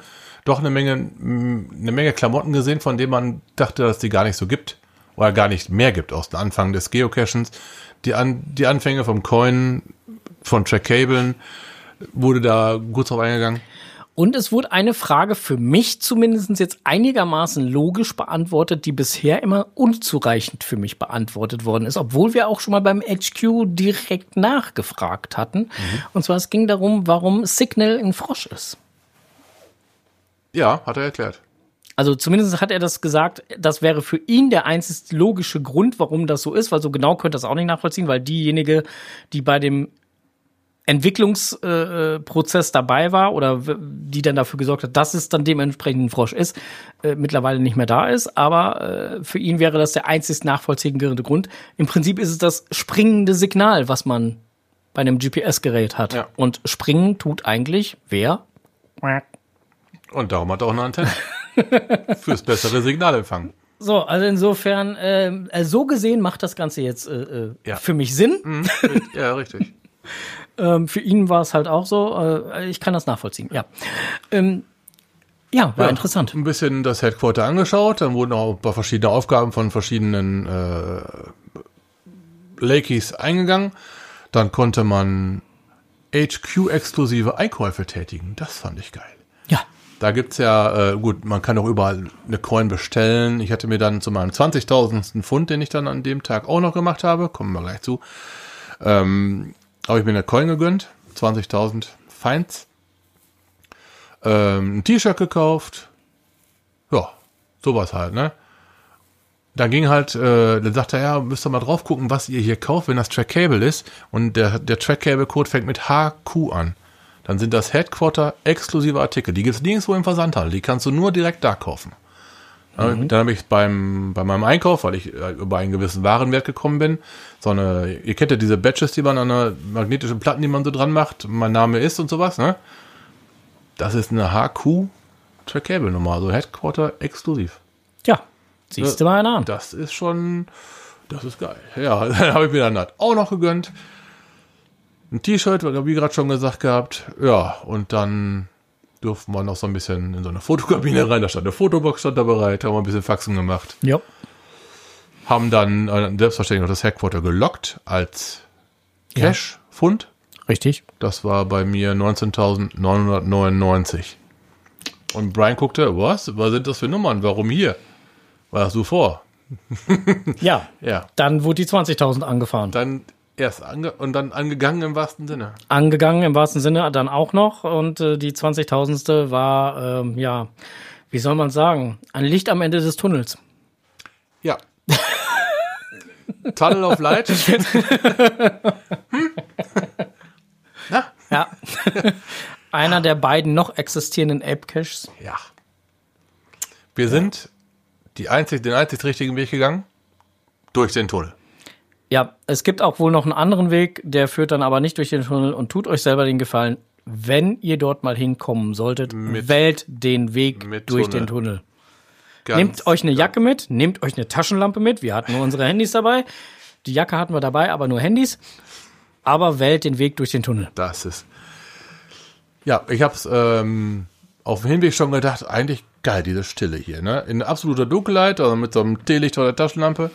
Klamotten gesehen, von denen man dachte, dass die gar nicht so gibt. Oder gar nicht mehr gibt aus dem Anfang des Geocachens. Die Anfänge vom Coin, von Trackablen, wurde da kurz drauf eingegangen. Und es wurde eine Frage für mich zumindest jetzt einigermaßen logisch beantwortet, die bisher immer unzureichend für mich beantwortet worden ist, obwohl wir auch schon mal beim HQ direkt nachgefragt hatten. Mhm. Und zwar, es ging darum, warum Signal ein Frosch ist. Ja, hat er erklärt. Also zumindest hat er das gesagt, das wäre für ihn der einzig logische Grund, warum das so ist, weil so genau könnte er das auch nicht nachvollziehen, weil diejenige, die bei dem Entwicklungsprozess dabei war oder die dann dafür gesorgt hat, dass es dann dementsprechend ein Frosch ist, mittlerweile nicht mehr da ist. Aber für ihn wäre das der einzig nachvollziehende Grund. Im Prinzip ist es das springende Signal, was man bei einem GPS-Gerät hat. Ja. Und springen tut eigentlich wer? Und darum hat er auch eine Antenne. Fürs bessere Signalempfang. So, also insofern, so gesehen macht das Ganze jetzt für mich Sinn. Ja, richtig. Für ihn war es halt auch so. Ich kann das nachvollziehen, ja. War interessant. Ein bisschen das Headquarter angeschaut. Dann wurden auch ein paar verschiedene Aufgaben von verschiedenen Lakeys eingegangen. Dann konnte man HQ-exklusive Einkäufe tätigen. Das fand ich geil. Ja. Da gibt's ja, gut, man kann auch überall eine Coin bestellen. Ich hatte mir dann zu meinem 20.000. Pfund, den ich dann an dem Tag auch noch gemacht habe, kommen wir gleich zu, habe ich mir eine Coin gegönnt, 20.000 Feinds, ein T-Shirt gekauft, ja, sowas halt, ne? Da ging halt, dann sagte er, ja, müsst ihr mal drauf gucken, was ihr hier kauft, wenn das Trackable ist. Und der Trackable-Code fängt mit HQ an. Dann sind das Headquarter-exklusive Artikel. Die gibt's nirgendwo im Versandhandel. Die kannst du nur direkt da kaufen. Dann habe ich bei meinem Einkauf, weil ich über einen gewissen Warenwert gekommen bin, ihr kennt ja diese Badges, die man an einer magnetischen Platten, die man so dran macht, mein Name ist und sowas, ne? Das ist eine HQ Trackable-Nummer, also Headquarter-exklusiv. Ja. Siehst du mal einen an. Das ist geil. Ja, dann habe ich mir dann halt auch noch gegönnt. Ein T-Shirt, wie gerade schon gesagt gehabt. Ja, und dann durften wir noch so ein bisschen in so eine Fotokabine rein. Da stand eine Fotobox da bereit, haben wir ein bisschen Faxen gemacht. Ja. Haben dann selbstverständlich noch das Headquarter gelockt als Cash-Pfund. Richtig. Das war bei mir 19.999. Und Brian guckte, was sind das für Nummern? Warum hier? Was hast du vor? Ja. Dann wurde die 20.000 angefahren. Dann erst und dann angegangen im wahrsten Sinne. Angegangen im wahrsten Sinne dann auch noch. Und die 20.000. war, wie soll man sagen, ein Licht am Ende des Tunnels. Ja. Tunnel of Light. Na? Ja. Einer der beiden noch existierenden Ape-Caches. Ja. Wir sind den einzig richtigen Weg gegangen, durch den Tunnel. Ja, es gibt auch wohl noch einen anderen Weg, der führt dann aber nicht durch den Tunnel und tut euch selber den Gefallen, wenn ihr dort mal hinkommen solltet, wählt den Weg durch den Tunnel. Nehmt euch eine Jacke mit, nehmt euch eine Taschenlampe mit, wir hatten nur unsere Handys dabei, die Jacke hatten wir dabei, aber nur Handys, aber wählt den Weg durch den Tunnel. Das ist, ja, ich hab's auf dem Hinweg schon gedacht, eigentlich geil, diese Stille hier, ne? In absoluter Dunkelheit, also mit so einem Teelicht oder Taschenlampe.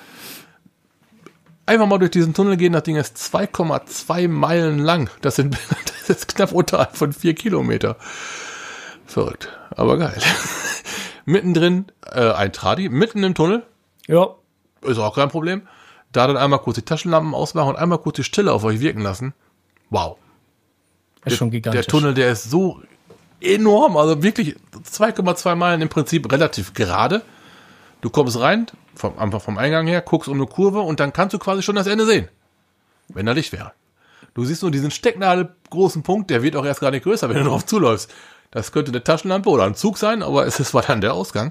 Einfach mal durch diesen Tunnel gehen, das Ding ist 2,2 Meilen lang. Das ist knapp unterhalb von 4 Kilometer. Verrückt, aber geil. Mittendrin ein Tradi, mitten im Tunnel. Ja. Ist auch kein Problem. Da dann einmal kurz die Taschenlampen ausmachen und einmal kurz die Stille auf euch wirken lassen. Wow. Ist schon gigantisch. Der Tunnel, der ist so enorm, also wirklich 2,2 Meilen im Prinzip relativ gerade. Du kommst rein, einfach vom Eingang her, guckst um eine Kurve und dann kannst du quasi schon das Ende sehen. Wenn da Licht wäre. Du siehst nur diesen stecknadelgroßen Punkt, der wird auch erst gar nicht größer, wenn du drauf zuläufst. Das könnte eine Taschenlampe oder ein Zug sein, aber war dann der Ausgang.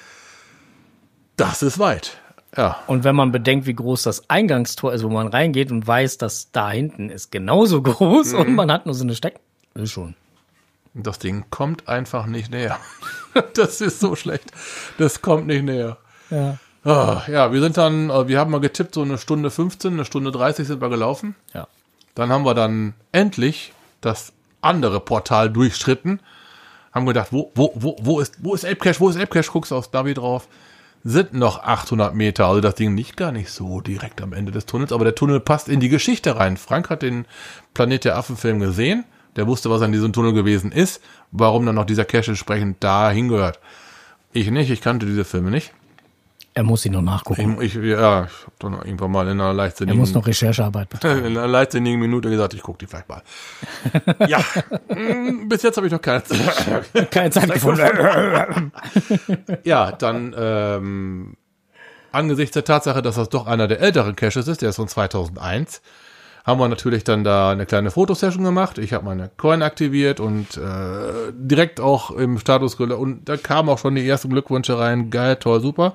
Das ist weit. Ja. Und wenn man bedenkt, wie groß das Eingangstor ist, wo man reingeht und weiß, dass da hinten ist genauso groß und man hat nur so eine ist schon. Das Ding kommt einfach nicht näher. Das ist so schlecht. Das kommt nicht näher. Ja. Ja, wir haben mal getippt, so eine Stunde 15, eine Stunde 30 sind wir gelaufen. Ja. Dann haben wir dann endlich das andere Portal durchschritten. Haben gedacht, wo ist Apecache, wo ist Apecache? Guckst aufs Navi drauf. Sind noch 800 Meter, also das Ding liegt gar nicht so direkt am Ende des Tunnels, aber der Tunnel passt in die Geschichte rein. Frank hat den Planet der Affen-Film gesehen. Der wusste, was an diesem Tunnel gewesen ist, warum dann noch dieser Cache entsprechend da hingehört. Ich nicht, ich kannte diese Filme nicht. Er muss sie noch nachgucken. Ich habe dann irgendwann mal in einer leichtsinnigen... Er muss noch Recherchearbeit betreiben. In einer leichtsinnigen Minute gesagt, ich gucke die vielleicht mal. Ja, bis jetzt habe ich noch keine Zeit. Keine Zeit gefunden. Ja, dann angesichts der Tatsache, dass das doch einer der älteren Caches ist, der ist von 2001, haben wir natürlich dann da eine kleine Fotosession gemacht. Ich habe meine Coin aktiviert und direkt auch im Status und da kamen auch schon die ersten Glückwünsche rein. Geil, toll, super.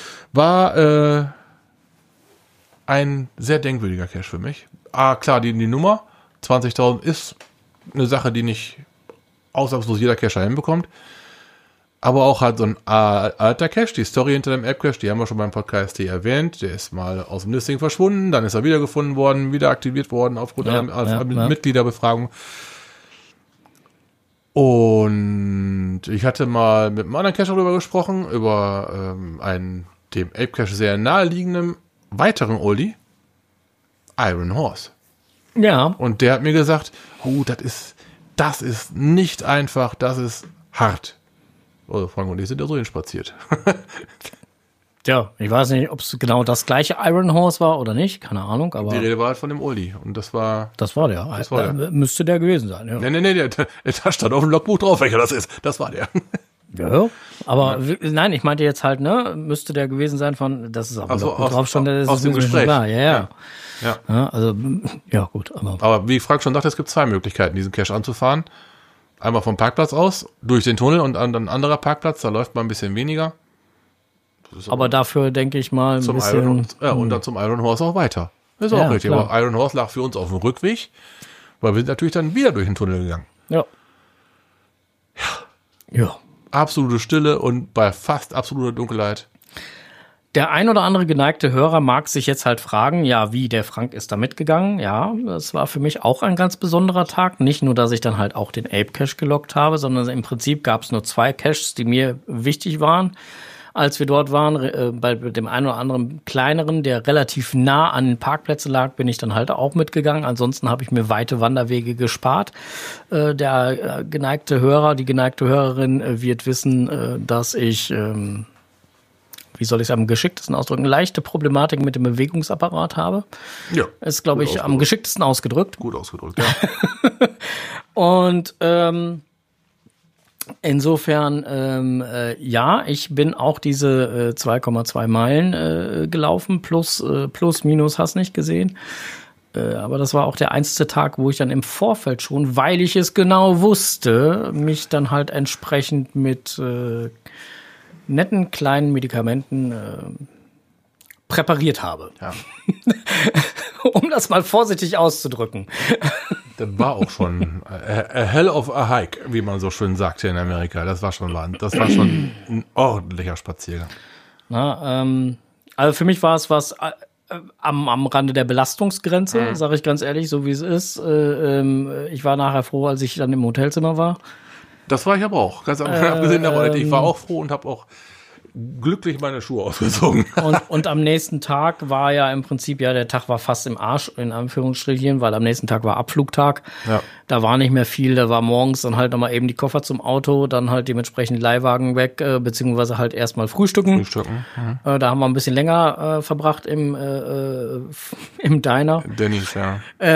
War ein sehr denkwürdiger Cache für mich. Klar, die Nummer 20.000 ist eine Sache, die nicht ausnahmslos jeder Cacher hinbekommt. Aber auch halt so ein alter Cache, die Story hinter dem Ape-Cache, die haben wir schon beim Podcast hier erwähnt. Der ist mal aus dem Listing verschwunden, dann ist er wiedergefunden worden, wieder aktiviert worden aufgrund einer Mitgliederbefragung. Und ich hatte mal mit einem anderen Cacher darüber gesprochen, über einen dem Ape-Cache sehr naheliegenden weiteren Oldie, Iron Horse. Ja. Und der hat mir gesagt, das ist nicht einfach, das ist hart. Frank und ich sind da so hinspaziert. Ja, ich weiß nicht, ob es genau das gleiche Iron Horse war oder nicht, keine Ahnung, aber. Die Rede war halt von dem Oldie und das war der. Müsste der gewesen sein, ja. Nee, da stand auf dem Logbuch drauf, welcher das ist. Das war der. Ja, aber nein, ich meinte jetzt halt, ne, müsste der gewesen sein von, das ist auch drauf schon, das aus dem Gespräch. Klar, ja. Also, ja, gut, aber wie Frank schon sagte, es gibt zwei Möglichkeiten, diesen Cache anzufahren. Einmal vom Parkplatz aus, durch den Tunnel und dann ein anderer Parkplatz, da läuft man ein bisschen weniger. Aber dafür denke ich mal ein bisschen. Und dann zum Iron Horse auch weiter. Das ist auch richtig. Klar. Aber Iron Horse lag für uns auf dem Rückweg, weil wir sind natürlich dann wieder durch den Tunnel gegangen. Ja. Absolute Stille und bei fast absoluter Dunkelheit. Der ein oder andere geneigte Hörer mag sich jetzt halt fragen, ja, wie, der Frank ist da mitgegangen? Ja, das war für mich auch ein ganz besonderer Tag. Nicht nur, dass ich dann halt auch den Ape-Cache gelockt habe, sondern im Prinzip gab es nur 2 Caches, die mir wichtig waren, als wir dort waren. Bei dem einen oder anderen kleineren, der relativ nah an den Parkplätzen lag, bin ich dann halt auch mitgegangen. Ansonsten habe ich mir weite Wanderwege gespart. Der geneigte Hörer, die geneigte Hörerin wird wissen, dass ich, wie soll ich es am geschicktesten ausdrücken, leichte Problematik mit dem Bewegungsapparat habe. Ja. Ist, glaube ich, am geschicktesten ausgedrückt. Gut ausgedrückt, ja. Und insofern, ja, ich bin auch diese 2,2 Meilen gelaufen, plus, minus, hast nicht gesehen. Aber das war auch der einzige Tag, wo ich dann im Vorfeld schon, weil ich es genau wusste, mich dann halt entsprechend mit netten kleinen Medikamenten präpariert habe. Ja. Um das mal vorsichtig auszudrücken. Das war auch schon a hell of a hike, wie man so schön sagt hier in Amerika. Das war schon ein ordentlicher Spaziergang. Also für mich war es was am Rande der Belastungsgrenze, sage ich ganz ehrlich, so wie es ist. Ich war nachher froh, als ich dann im Hotelzimmer war. Das war ich aber auch. Ganz abgesehen davon, ich war auch froh und habe auch glücklich meine Schuhe ausgezogen. Und am nächsten Tag war ja im Prinzip, der Tag war fast im Arsch, in Anführungsstrichen, weil am nächsten Tag war Abflugtag. Ja. Da war nicht mehr viel, da war morgens dann halt nochmal eben die Koffer zum Auto, dann halt dementsprechend Leihwagen weg, beziehungsweise halt erstmal frühstücken. Da haben wir ein bisschen länger verbracht im Diner. Dennis, ja.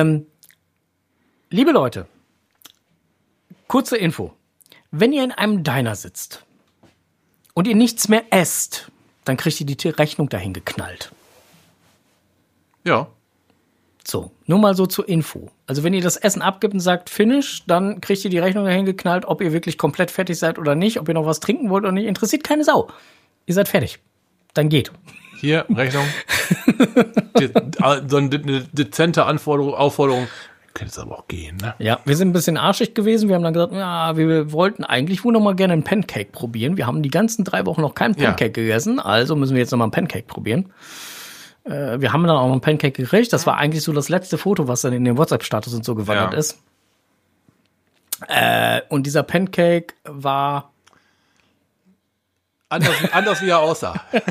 Liebe Leute, kurze Info. Wenn ihr in einem Diner sitzt und ihr nichts mehr esst, dann kriegt ihr die Rechnung dahin geknallt. Ja. So, nur mal so zur Info. Also wenn ihr das Essen abgibt und sagt Finish, dann kriegt ihr die Rechnung dahin geknallt, ob ihr wirklich komplett fertig seid oder nicht, ob ihr noch was trinken wollt oder nicht, interessiert keine Sau. Ihr seid fertig. Dann geht. Hier, Rechnung. So eine dezente Aufforderung. Könnte es aber auch gehen, ne? Ja, wir sind ein bisschen arschig gewesen. Wir haben dann gesagt, ja, wir wollten eigentlich wohl noch mal gerne einen Pancake probieren. Wir haben die ganzen 3 Wochen noch keinen Pancake gegessen, also müssen wir jetzt noch mal einen Pancake probieren. Wir haben dann auch noch einen Pancake gekriegt. Das war eigentlich so das letzte Foto, was dann in den WhatsApp-Status und so gewandert ist. Und dieser Pancake war anders wie er aussah.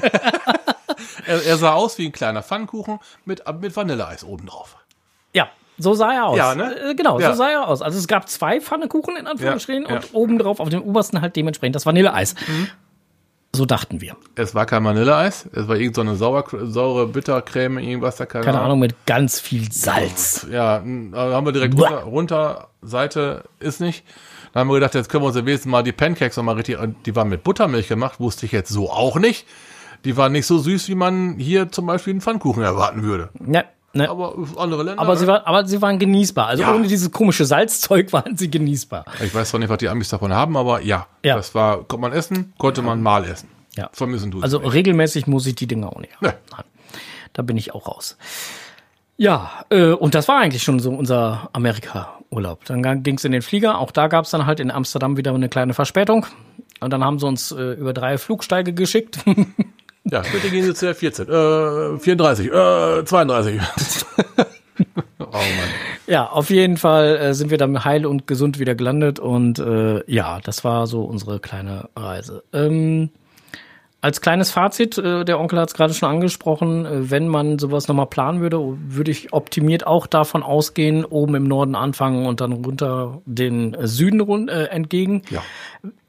er sah aus wie ein kleiner Pfannkuchen mit Vanilleeis obendrauf. Ja. So sah er aus. Ja, ne? Genau, so sah er aus. Also es gab 2 Pfannekuchen in Anführungsstrichen und obendrauf auf dem obersten halt dementsprechend das Vanilleeis. So dachten wir. Es war kein Vanilleeis, es war irgend so eine saure Bittercreme, irgendwas da. Keine Ahnung, mit ganz viel Salz. Ja, da haben wir direkt runter, Seite ist nicht. Dann haben wir gedacht, jetzt können wir uns am wenigsten mal die Pancakes nochmal richtig, die waren mit Buttermilch gemacht, wusste ich jetzt so auch nicht. Die waren nicht so süß, wie man hier zum Beispiel einen Pfannkuchen erwarten würde. Ja. Ne. Aber andere Länder. Aber sie waren genießbar. Also ohne dieses komische Salzzeug waren sie genießbar. Ich weiß zwar nicht, was die Amis davon haben, aber das war, konnte man essen, konnte man mal essen. Ja. Vermissen tut also regelmäßig muss ich die Dinger auch nicht haben. Nee. Nein. Da bin ich auch raus. Ja, und das war eigentlich schon so unser Amerika-Urlaub. Dann ging es in den Flieger. Auch da gab es dann halt in Amsterdam wieder eine kleine Verspätung. Und dann haben sie uns über 3 Flugsteige geschickt. Ja, bitte gehen Sie zu der 14, 34, 32. Oh Mann. Ja, auf jeden Fall sind wir dann heil und gesund wieder gelandet und das war so unsere kleine Reise. Als kleines Fazit, der Onkel hat es gerade schon angesprochen, wenn man sowas nochmal planen würde ich optimiert auch davon ausgehen, oben im Norden anfangen und dann runter den Süden entgegen. Ja.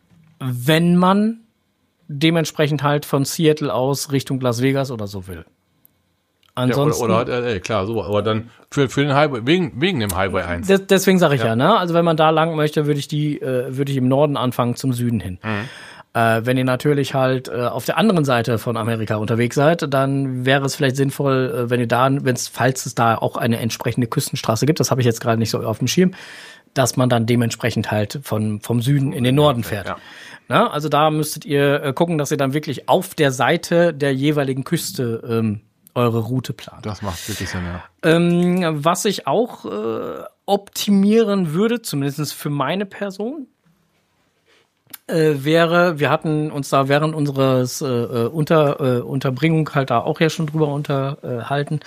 wenn man dementsprechend halt von Seattle aus Richtung Las Vegas oder so will. Ansonsten, oder halt LA, klar, so, aber dann für den Highway, wegen dem Highway 1. Deswegen sage ich ne? Also wenn man da lang möchte, würde ich im Norden anfangen, zum Süden hin. Wenn ihr natürlich halt auf der anderen Seite von Amerika unterwegs seid, dann wäre es vielleicht sinnvoll, falls es da auch eine entsprechende Küstenstraße gibt, das habe ich jetzt gerade nicht so auf dem Schirm, dass man dann dementsprechend halt vom Süden in den Norden fährt. Ja. Na, also da müsstet ihr gucken, dass ihr dann wirklich auf der Seite der jeweiligen Küste eure Route plant. Das macht wirklich Sinn, ja. Was ich auch optimieren würde, zumindest für meine Person, wäre, wir hatten uns da während unseres Unterbringung halt da auch ja schon drüber unterhalten,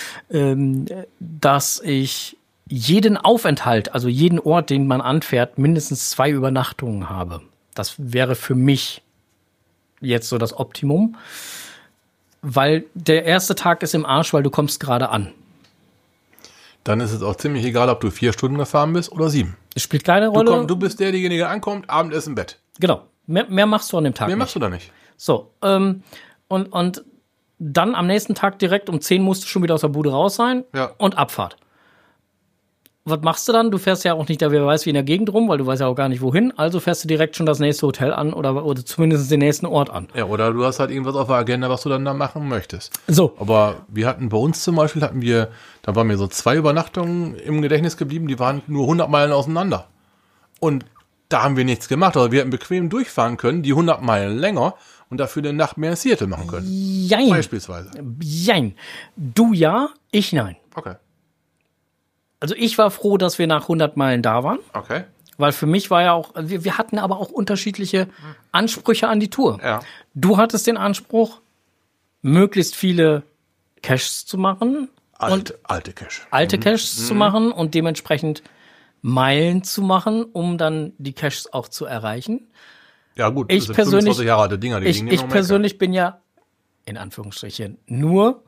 dass ich jeden Aufenthalt, also jeden Ort, den man anfährt, mindestens 2 Übernachtungen habe. Das wäre für mich jetzt so das Optimum. Weil der erste Tag ist im Arsch, weil du kommst gerade an. Dann ist es auch ziemlich egal, ob du 4 Stunden gefahren bist oder 7. Es spielt keine Rolle. Du bist derjenige, der ankommt, Abendessen, Bett. Genau. Mehr machst du an dem Tag nicht. Mehr machst du da nicht. So, und dann am nächsten Tag direkt um 10 musst du schon wieder aus der Bude raus sein und Abfahrt. Was machst du dann? Du fährst ja auch nicht da, wer weiß, wie in der Gegend rum, weil du weißt ja auch gar nicht wohin. Also fährst du direkt schon das nächste Hotel an oder zumindest den nächsten Ort an. Ja, oder du hast halt irgendwas auf der Agenda, was du dann da machen möchtest. So. Aber wir hatten bei uns zum Beispiel, da waren mir so 2 Übernachtungen im Gedächtnis geblieben, die waren nur 100 Meilen auseinander. Und da haben wir nichts gemacht. Also wir hätten bequem durchfahren können, die 100 Meilen länger und dafür eine Nacht mehr in Seattle machen können. Jein. Beispielsweise. Jein. Du ja, ich nein. Okay. Also ich war froh, dass wir nach 100 Meilen da waren. Okay. Weil für mich war ja auch, wir hatten aber auch unterschiedliche Ansprüche an die Tour. Ja. Du hattest den Anspruch, möglichst viele Caches zu machen. Alte Caches zu machen und dementsprechend Meilen zu machen, um dann die Caches auch zu erreichen. Ja gut, ich das persönlich, 25 Jahre alte Dinger, ich persönlich bin ja, in Anführungsstrichen, nur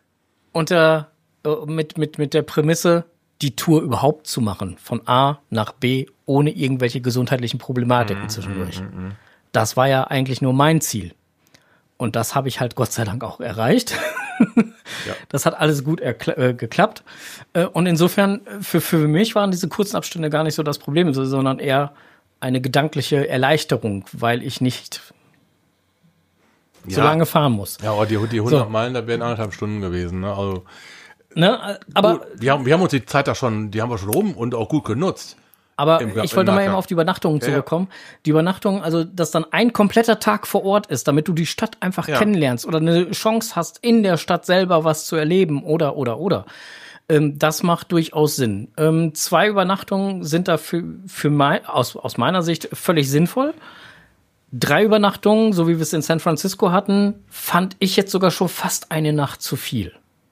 mit der Prämisse, die Tour überhaupt zu machen, von A nach B, ohne irgendwelche gesundheitlichen Problematiken zwischendurch. Das war ja eigentlich nur mein Ziel. Und das habe ich halt Gott sei Dank auch erreicht. Ja. Das hat alles gut geklappt. Und insofern, für mich waren diese kurzen Abstände gar nicht so das Problem, sondern eher eine gedankliche Erleichterung, weil ich nicht so lange fahren muss. Ja, aber die 100 Meilen, da wären 1,5 Stunden gewesen. Ne? Also, aber wir haben uns die Zeit die haben wir schon rum und auch gut genutzt. Aber ich wollte mal eben auf die Übernachtungen zurückkommen. Ja. Die Übernachtung, also dass dann ein kompletter Tag vor Ort ist, damit du die Stadt einfach kennenlernst oder eine Chance hast, in der Stadt selber was zu erleben oder. Das macht durchaus Sinn. 2 Übernachtungen sind da aus meiner Sicht völlig sinnvoll. 3 Übernachtungen, so wie wir es in San Francisco hatten, fand ich jetzt sogar schon fast eine Nacht zu viel.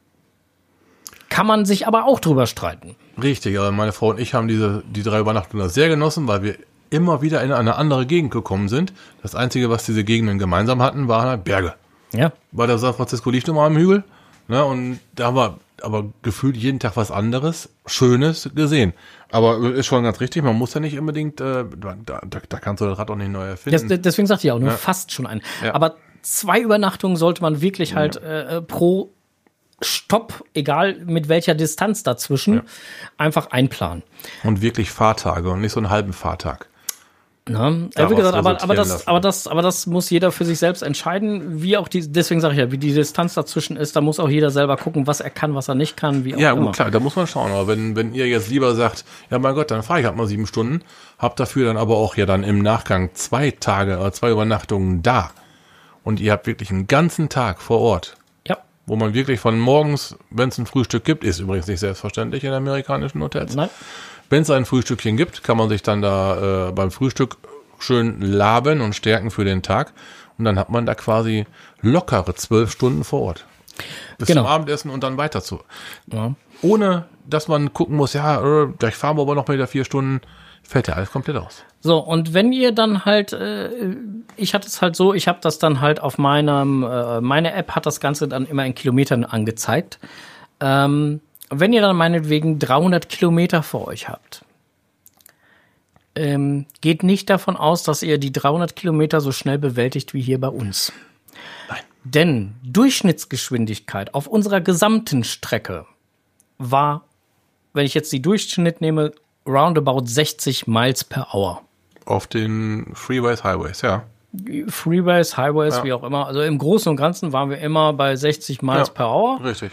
Kann man sich aber auch drüber streiten. Richtig, aber meine Frau und ich haben die 3 Übernachtungen sehr genossen, weil wir immer wieder in eine andere Gegend gekommen sind. Das Einzige, was diese Gegenden gemeinsam hatten, waren halt Berge. Ja. Weil der San Francisco liegt immer am Hügel. Ne, und da haben wir aber gefühlt jeden Tag was anderes, Schönes gesehen. Aber ist schon ganz richtig, man muss ja nicht unbedingt, da kannst du das Rad auch nicht neu erfinden. Deswegen sagte ich auch, nur fast schon einen. Ja. Aber 2 Übernachtungen sollte man wirklich halt pro Stopp, egal mit welcher Distanz dazwischen, einfach einplanen. Und wirklich Fahrtage und nicht so einen halben Fahrtag. Wie gesagt, aber das muss jeder für sich selbst entscheiden, deswegen sage ich ja, wie die Distanz dazwischen ist, da muss auch jeder selber gucken, was er kann, was er nicht kann, wie auch immer. Ja, gut, klar, da muss man schauen, aber wenn ihr jetzt lieber sagt, ja mein Gott, dann fahre ich halt mal 7 Stunden, habt dafür dann aber auch dann im Nachgang 2 Tage oder 2 Übernachtungen da und ihr habt wirklich einen ganzen Tag vor Ort. Wo man wirklich von morgens, wenn es ein Frühstück gibt, ist übrigens nicht selbstverständlich in amerikanischen Hotels. Nein. Wenn es ein Frühstückchen gibt, kann man sich dann da beim Frühstück schön laben und stärken für den Tag. Und dann hat man da quasi lockere 12 Stunden vor Ort. Bis zum Abendessen und dann weiter zu. Ja. Ohne, dass man gucken muss, gleich fahren wir aber noch wieder 4 Stunden. Fällt ja alles komplett aus. So, und wenn ihr dann halt, ich hatte es halt so, ich habe das dann halt auf meine App hat das Ganze dann immer in Kilometern angezeigt. Wenn ihr dann meinetwegen 300 Kilometer vor euch habt, geht nicht davon aus, dass ihr die 300 Kilometer so schnell bewältigt wie hier bei uns. Nein. Denn Durchschnittsgeschwindigkeit auf unserer gesamten Strecke war, wenn ich jetzt die Durchschnitt nehme, roundabout 60 Miles per Hour. Auf den Freeways, Highways, ja. Freeways, Highways, wie auch immer. Also im Großen und Ganzen waren wir immer bei 60 Miles per Hour. Richtig.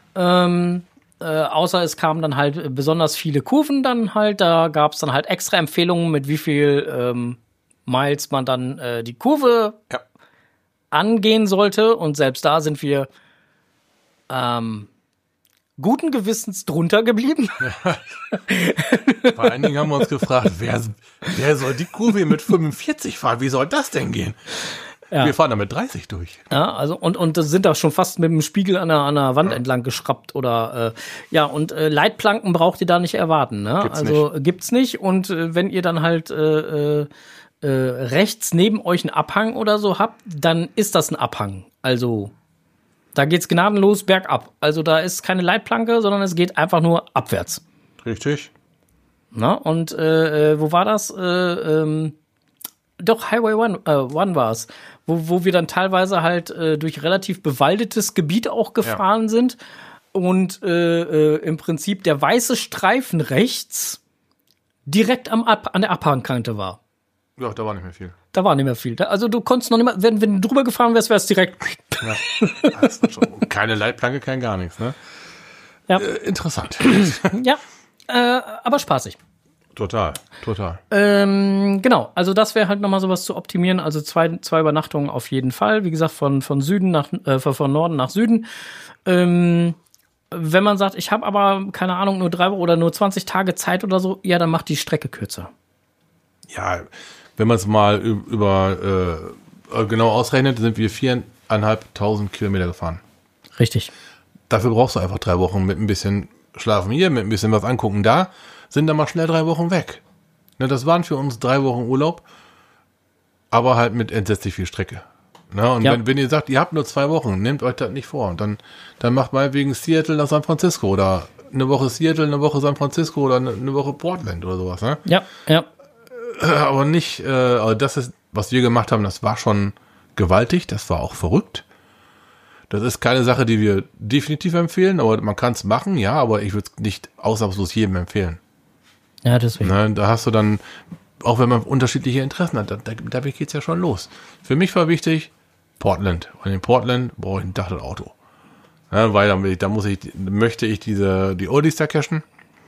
Außer es kamen dann halt besonders viele Kurven dann halt. Da gab es dann halt extra Empfehlungen, mit wie viel Miles man dann die Kurve angehen sollte. Und selbst da sind wir guten Gewissens drunter geblieben. Vor allen Dingen haben wir uns gefragt, wer soll die Kurve mit 45 fahren? Wie soll das denn gehen? Ja. Wir fahren da mit 30 durch. Ja, also und das sind da schon fast mit dem Spiegel an der Wand entlang geschraubt oder Leitplanken braucht ihr da nicht erwarten, ne? Gibt's nicht. Und wenn ihr dann halt rechts neben euch einen Abhang oder so habt, dann ist das ein Abhang. Also da geht's gnadenlos bergab. Also da ist keine Leitplanke, sondern es geht einfach nur abwärts. Richtig. Na, und wo war das? Doch, Highway 1 war es, wo wir dann teilweise halt durch relativ bewaldetes Gebiet auch gefahren sind und im Prinzip der weiße Streifen rechts direkt an der Abhangkante war. Ja, da war nicht mehr viel. Da war nicht mehr viel. Also du konntest noch nicht mehr, wenn du drüber gefahren wärst, wär's direkt. Ja, das ist schon keine Leitplanke, kein gar nichts, ne? Ja. Interessant. Ja, aber spaßig. Total. Genau, also das wäre halt nochmal sowas zu optimieren. Also zwei Übernachtungen auf jeden Fall. Wie gesagt, von Norden nach Süden. Wenn man sagt, ich habe aber, keine Ahnung, nur 3 oder nur 20 Tage Zeit oder so, ja, dann macht die Strecke kürzer. Ja, wenn man es mal genau ausrechnet, sind wir 4.500 Kilometer gefahren. Richtig. Dafür brauchst du einfach 3 Wochen mit ein bisschen Schlafen hier, mit ein bisschen was angucken da, sind dann mal schnell 3 Wochen weg. Ne, das waren für uns 3 Wochen Urlaub, aber halt mit entsetzlich viel Strecke. Ne, und wenn ihr sagt, ihr habt nur 2 Wochen, nehmt euch das nicht vor. Dann macht mal wegen Seattle nach San Francisco oder eine Woche Seattle, eine Woche San Francisco oder eine Woche Portland oder sowas. Ne? Ja. Aber nicht, also das ist, was wir gemacht haben, das war schon gewaltig, das war auch verrückt. Das ist keine Sache, die wir definitiv empfehlen, aber man kann es machen, ja, aber ich würde es nicht ausnahmslos jedem empfehlen. Ja, deswegen. Ne, da hast du dann, auch wenn man unterschiedliche Interessen hat, damit geht's ja schon los. Für mich war wichtig, Portland. Und in Portland brauche ich ein Dachtelauto. Ja, weil möchte ich die Oldies da cashen.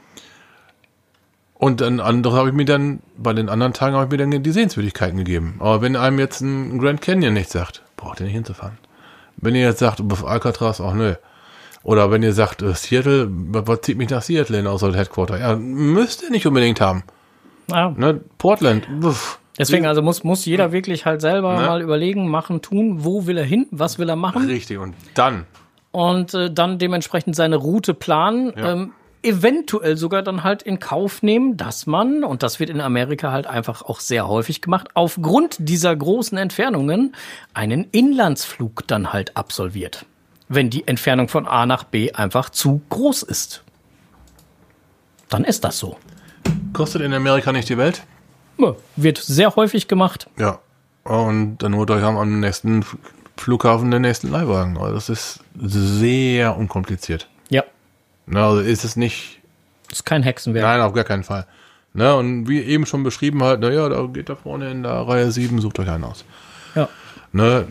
Und dann bei den anderen Tagen habe ich mir dann die Sehenswürdigkeiten gegeben. Aber wenn einem jetzt ein Grand Canyon nicht sagt, braucht ihr nicht hinzufahren. Wenn ihr jetzt sagt, Alcatraz, ach nö. Oder wenn ihr sagt, Seattle, was zieht mich nach Seattle hin außer Headquarter? Ja, müsst ihr nicht unbedingt haben. Ja. Ne, Portland. Deswegen, also muss jeder wirklich halt selber mal überlegen, machen, tun, wo will er hin, was will er machen. Richtig, und dann dementsprechend seine Route planen. Ja. Eventuell sogar dann halt in Kauf nehmen, dass man, und das wird in Amerika halt einfach auch sehr häufig gemacht, aufgrund dieser großen Entfernungen einen Inlandsflug dann halt absolviert. Wenn die Entfernung von A nach B einfach zu groß ist. Dann ist das so. Kostet in Amerika nicht die Welt? Ja, wird sehr häufig gemacht. Ja, und dann holt euch am nächsten Flughafen den nächsten Leihwagen. Also das ist sehr unkompliziert. Ja. Na, also ist es nicht. Das ist kein Hexenwerk. Nein, auf gar keinen Fall. Na, und wie eben schon beschrieben halt, naja, da geht da vorne in der Reihe 7, sucht euch einen aus. Ja. Ne?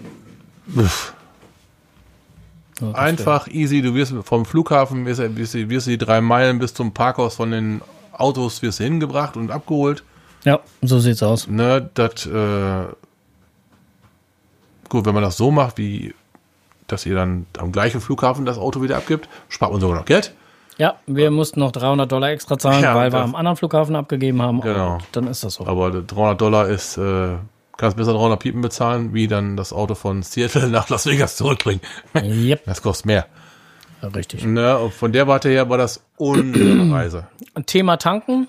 Ja, einfach easy, du wirst vom Flughafen, wirst die 3 Meilen bis zum Parkhaus von den Autos wirst du hingebracht und abgeholt. Ja, so sieht's aus. Ne, gut, wenn man das so macht, dass ihr dann am gleichen Flughafen das Auto wieder abgibt, spart man sogar noch Geld. Ja, wir mussten noch $300 extra zahlen, weil wir am anderen Flughafen abgegeben haben. Genau. Und dann ist das so. Aber $300 ist, kannst besser 300 Piepen bezahlen, wie dann das Auto von Seattle nach Las Vegas zurückbringen. Yep. Das kostet mehr. Ja, richtig. Ne, von der Warte her war das unsere Reise. Thema Tanken.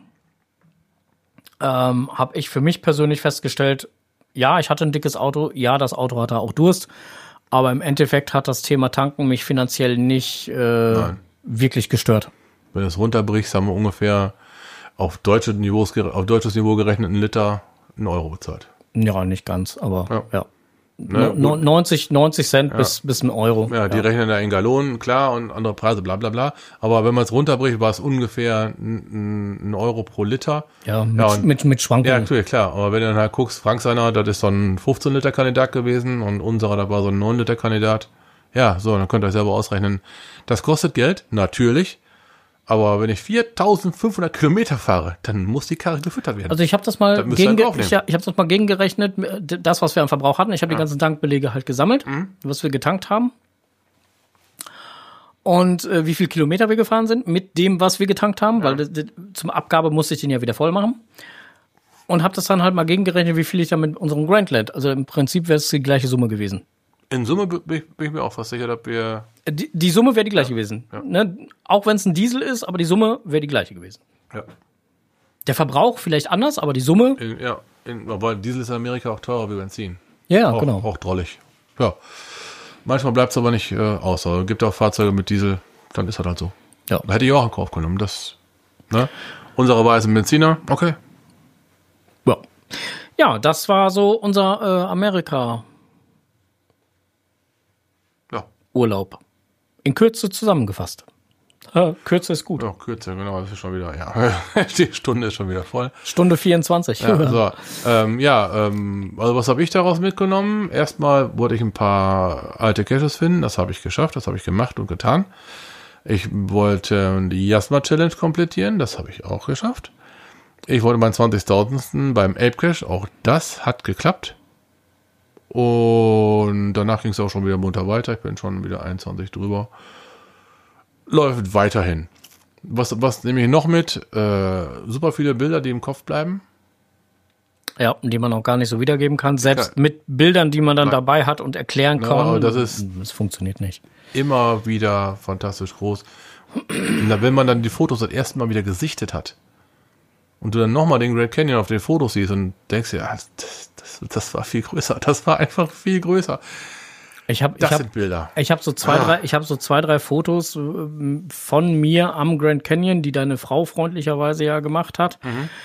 Habe ich für mich persönlich festgestellt, ja, ich hatte ein dickes Auto, ja, das Auto hatte auch Durst, aber im Endeffekt hat das Thema Tanken mich finanziell nicht wirklich gestört. Wenn du es runterbrichst, haben wir ungefähr auf deutsches Niveau gerechnet 1 Liter 1 Euro bezahlt. Ja, nicht ganz, aber ja. Ne, 90 Cent bis 1 Euro. Ja, die rechnen da in Gallonen, klar, und andere Preise, bla bla bla. Aber wenn man es runterbricht, war es ungefähr 1 Euro pro Liter. Ja, mit Schwankungen. Ja, natürlich, klar. Aber wenn du dann halt guckst, Frank seiner, das ist so ein 15-Liter-Kandidat gewesen und unserer, da war so ein 9-Liter-Kandidat. Ja, so, dann könnt ihr euch selber ausrechnen. Das kostet Geld, natürlich. Aber wenn ich 4.500 Kilometer fahre, dann muss die Karre gefüttert werden. Also ich habe das mal gegengerechnet, das, was wir am Verbrauch hatten. Ich habe die ganzen Tankbelege halt gesammelt, was wir getankt haben. Und wie viel Kilometer wir gefahren sind mit dem, was wir getankt haben, weil zum Abgabe musste ich den ja wieder voll machen. Und habe das dann halt mal gegengerechnet, wie viel ich da mit unserem Grandland, also im Prinzip wäre es die gleiche Summe gewesen. In Summe bin ich mir auch fast sicher, dass wir... Die Summe wäre die gleiche gewesen. Ja. Ne? Auch wenn es ein Diesel ist, aber die Summe wäre die gleiche gewesen. Ja. Der Verbrauch vielleicht anders, aber die Summe... Aber Diesel ist in Amerika auch teurer wie Benzin. Ja, genau. Auch drollig. Ja. Manchmal bleibt es aber nicht aus. Also, gibt auch Fahrzeuge mit Diesel, dann ist das halt so. Ja. Hätte ich auch in Kauf genommen. Unsere war ein Benziner, okay. Ja, das war so unser Amerika... Urlaub. In Kürze zusammengefasst. Kürze ist gut. Ja, Kürze, genau, das ist schon wieder, die Stunde ist schon wieder voll. Stunde 24. Ja, so. Also was habe ich daraus mitgenommen? Erstmal wollte ich ein paar alte Caches finden, das habe ich geschafft, das habe ich gemacht und getan. Ich wollte die Jasma Challenge komplettieren, das habe ich auch geschafft. Ich wollte meinen 20.000. beim Ape Cache, auch das hat geklappt. Und danach ging es auch schon wieder munter weiter. Ich bin schon wieder 21 drüber. Läuft weiterhin. Was nehme ich noch mit? Super viele Bilder, die im Kopf bleiben. Ja, die man auch gar nicht so wiedergeben kann. Selbst mit Bildern, die man dann dabei hat und erklären kann. Aber das funktioniert nicht. Immer wieder fantastisch groß. Und wenn man dann die Fotos das erste Mal wieder gesichtet hat und du dann nochmal den Grand Canyon auf den Fotos siehst und denkst dir, das war viel größer. Das war einfach viel größer. Sind Bilder. Ich habe so zwei, drei Fotos von mir am Grand Canyon, die deine Frau freundlicherweise ja gemacht hat.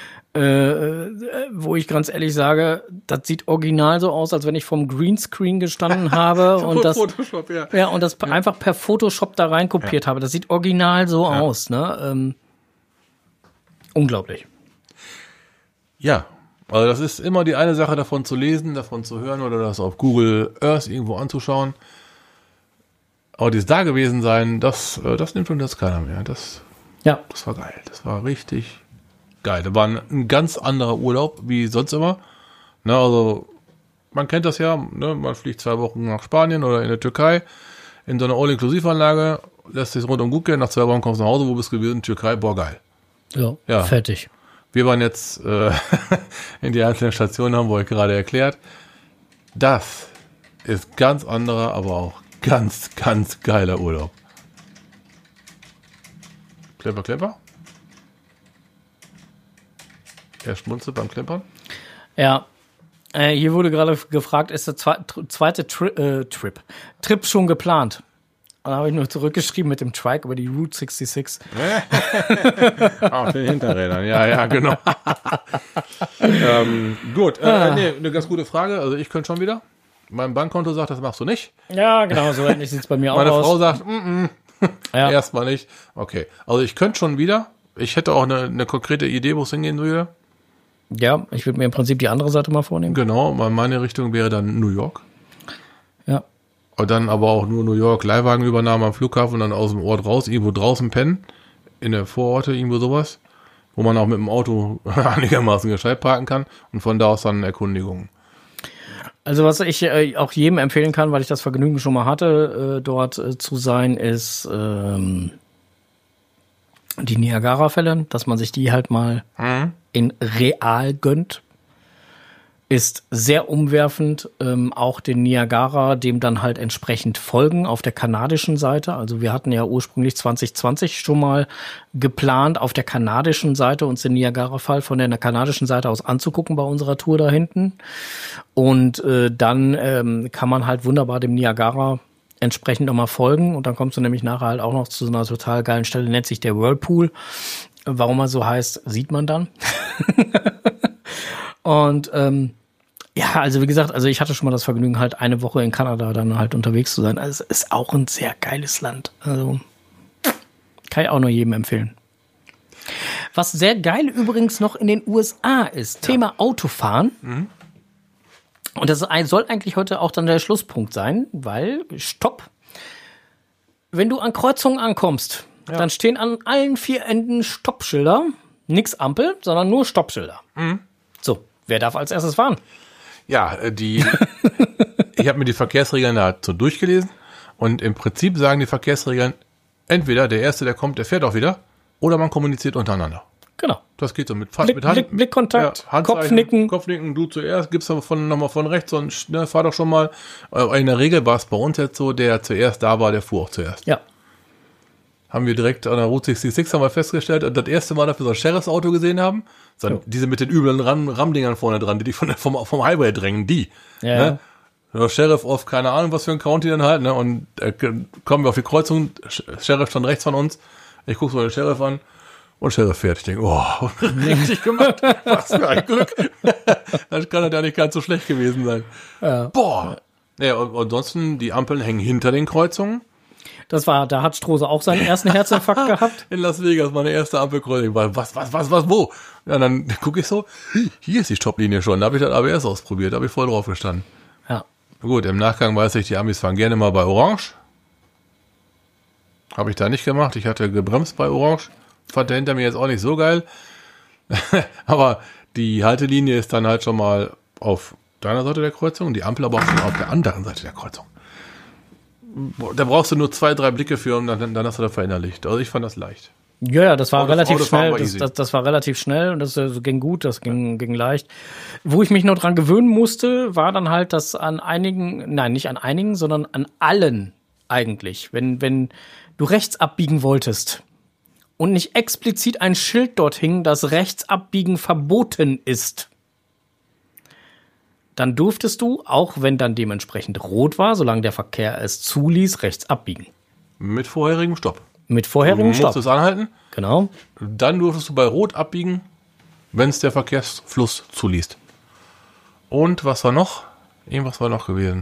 Wo ich ganz ehrlich sage, das sieht original so aus, als wenn ich vom Greenscreen gestanden habe und das Photoshop, und das einfach per Photoshop da rein kopiert habe. Das sieht original so aus, ne? Unglaublich. Ja, also das ist immer die eine Sache, davon zu lesen, davon zu hören oder das auf Google Earth irgendwo anzuschauen. Aber dieses Dagewesen-Sein, das nimmt schon jetzt keiner mehr. Das war geil. Das war richtig geil. Das war ein ganz anderer Urlaub wie sonst immer. Na, also man kennt das ja, ne? Man fliegt 2 Wochen nach Spanien oder in der Türkei in so einer All-Inklusiv-Anlage, lässt sich rundum gut gehen, nach 2 Wochen kommst du nach Hause, wo bist du gewesen? Türkei, boah, geil. Ja, fertig. Wir waren jetzt in die einzelnen Stationen, haben wir euch gerade erklärt. Das ist ganz anderer, aber auch ganz, ganz geiler Urlaub. Klemper, Klemper. Er schmunzelt beim Klempern. Ja, hier wurde gerade gefragt, ist der zweite Trip schon geplant? Dann habe ich nur zurückgeschrieben mit dem Trike über die Route 66. Auf den Hinterrädern, ja, genau. Gut, eine ganz gute Frage. Also ich könnte schon wieder. Mein Bankkonto sagt, das machst du nicht. Ja, genau, so ähnlich sieht es bei mir auch aus. Meine Frau sagt, erstmal nicht. Okay, also ich könnte schon wieder. Ich hätte auch eine konkrete Idee, wo es hingehen würde. Ja, ich würde mir im Prinzip die andere Seite mal vornehmen. Genau, meine Richtung wäre dann New York. Ja. Und dann aber auch nur New York, Leihwagenübernahme am Flughafen und dann aus dem Ort raus, irgendwo draußen pennen, in der Vororte, irgendwo sowas, wo man auch mit dem Auto einigermaßen gescheit parken kann und von da aus dann Erkundigungen. Also was ich auch jedem empfehlen kann, weil ich das Vergnügen schon mal hatte, dort zu sein, ist die Niagara-Fälle, dass man sich die halt mal in real gönnt. Ist sehr umwerfend, auch den Niagara, dem dann halt entsprechend folgen auf der kanadischen Seite. Also wir hatten ja ursprünglich 2020 schon mal geplant, auf der kanadischen Seite uns den Niagara-Fall von der kanadischen Seite aus anzugucken bei unserer Tour da hinten. Und dann kann man halt wunderbar dem Niagara entsprechend nochmal folgen und dann kommst du nämlich nachher halt auch noch zu so einer total geilen Stelle, nennt sich der Whirlpool. Warum er so heißt, sieht man dann. Und ja, also wie gesagt, also ich hatte schon mal das Vergnügen, halt eine Woche in Kanada dann halt unterwegs zu sein. Also es ist auch ein sehr geiles Land. Also kann ich auch nur jedem empfehlen. Was sehr geil übrigens noch in den USA ist, Thema Autofahren. Und das soll eigentlich heute auch dann der Schlusspunkt sein, weil, stopp, wenn du an Kreuzungen ankommst, dann stehen an allen 4 Enden Stoppschilder, nix Ampel, sondern nur Stoppschilder. So, wer darf als erstes fahren? Ja, ich habe mir die Verkehrsregeln dazu durchgelesen und im Prinzip sagen die Verkehrsregeln, entweder der Erste, der kommt, der fährt auch wieder, oder man kommuniziert untereinander. Genau. Das geht so mit Blickkontakt, ja, Kopfnicken. Kopfnicken, du zuerst, gibst aber nochmal von rechts und fahr doch schon mal. In der Regel war es bei uns jetzt so, der zuerst da war, der fuhr auch zuerst. Ja. Haben wir direkt an der Route 66 haben wir festgestellt, und das erste Mal, dass wir so ein Sheriffs-Auto gesehen haben, diese mit den üblen Rammdingern vorne dran, die vom Highway drängen, die. Ja. Ne? Der Sheriff auf keine Ahnung, was für ein County dann halt, ne? Und kommen wir auf die Kreuzung, Sheriff stand rechts von uns, ich gucke so den Sheriff an, und Sheriff fährt. Ich denke, oh, richtig gemacht. Was für ein Glück. Das kann ja nicht ganz so schlecht gewesen sein. Ja. Boah. Ja, und ansonsten, die Ampeln hängen hinter den Kreuzungen. Da hat Strose auch seinen ersten Herzinfarkt gehabt. In Las Vegas, meine erste Ampelkreuzung. Was, wo? Ja, dann gucke ich so, hier ist die Stopplinie schon. Da habe ich das ABS ausprobiert, da habe ich voll drauf gestanden. Ja. Gut, im Nachgang weiß ich, die Amis fahren gerne mal bei Orange. Habe ich da nicht gemacht. Ich hatte gebremst bei Orange. Fand der hinter mir jetzt auch nicht so geil. Aber die Haltelinie ist dann halt schon mal auf deiner Seite der Kreuzung, die Ampel aber auch schon auf der anderen Seite der Kreuzung. Da brauchst du nur 2, 3 Blicke für und dann hast du das verinnerlicht. Also ich fand das leicht. Ja, das war relativ schnell. Das war relativ schnell und das ging gut, das ging leicht. Wo ich mich noch dran gewöhnen musste, war dann halt, dass nicht an einigen, sondern an allen eigentlich, wenn du rechts abbiegen wolltest und nicht explizit ein Schild dort hing, dass Rechtsabbiegen verboten ist, dann durftest du, auch wenn dann dementsprechend rot war, solange der Verkehr es zuließ, rechts abbiegen. Mit vorherigem Stopp. Mit vorherigem Stopp. Du musstest anhalten. Genau. Dann durftest du bei rot abbiegen, wenn es der Verkehrsfluss zuließ. Und was war noch? Irgendwas war noch gewesen.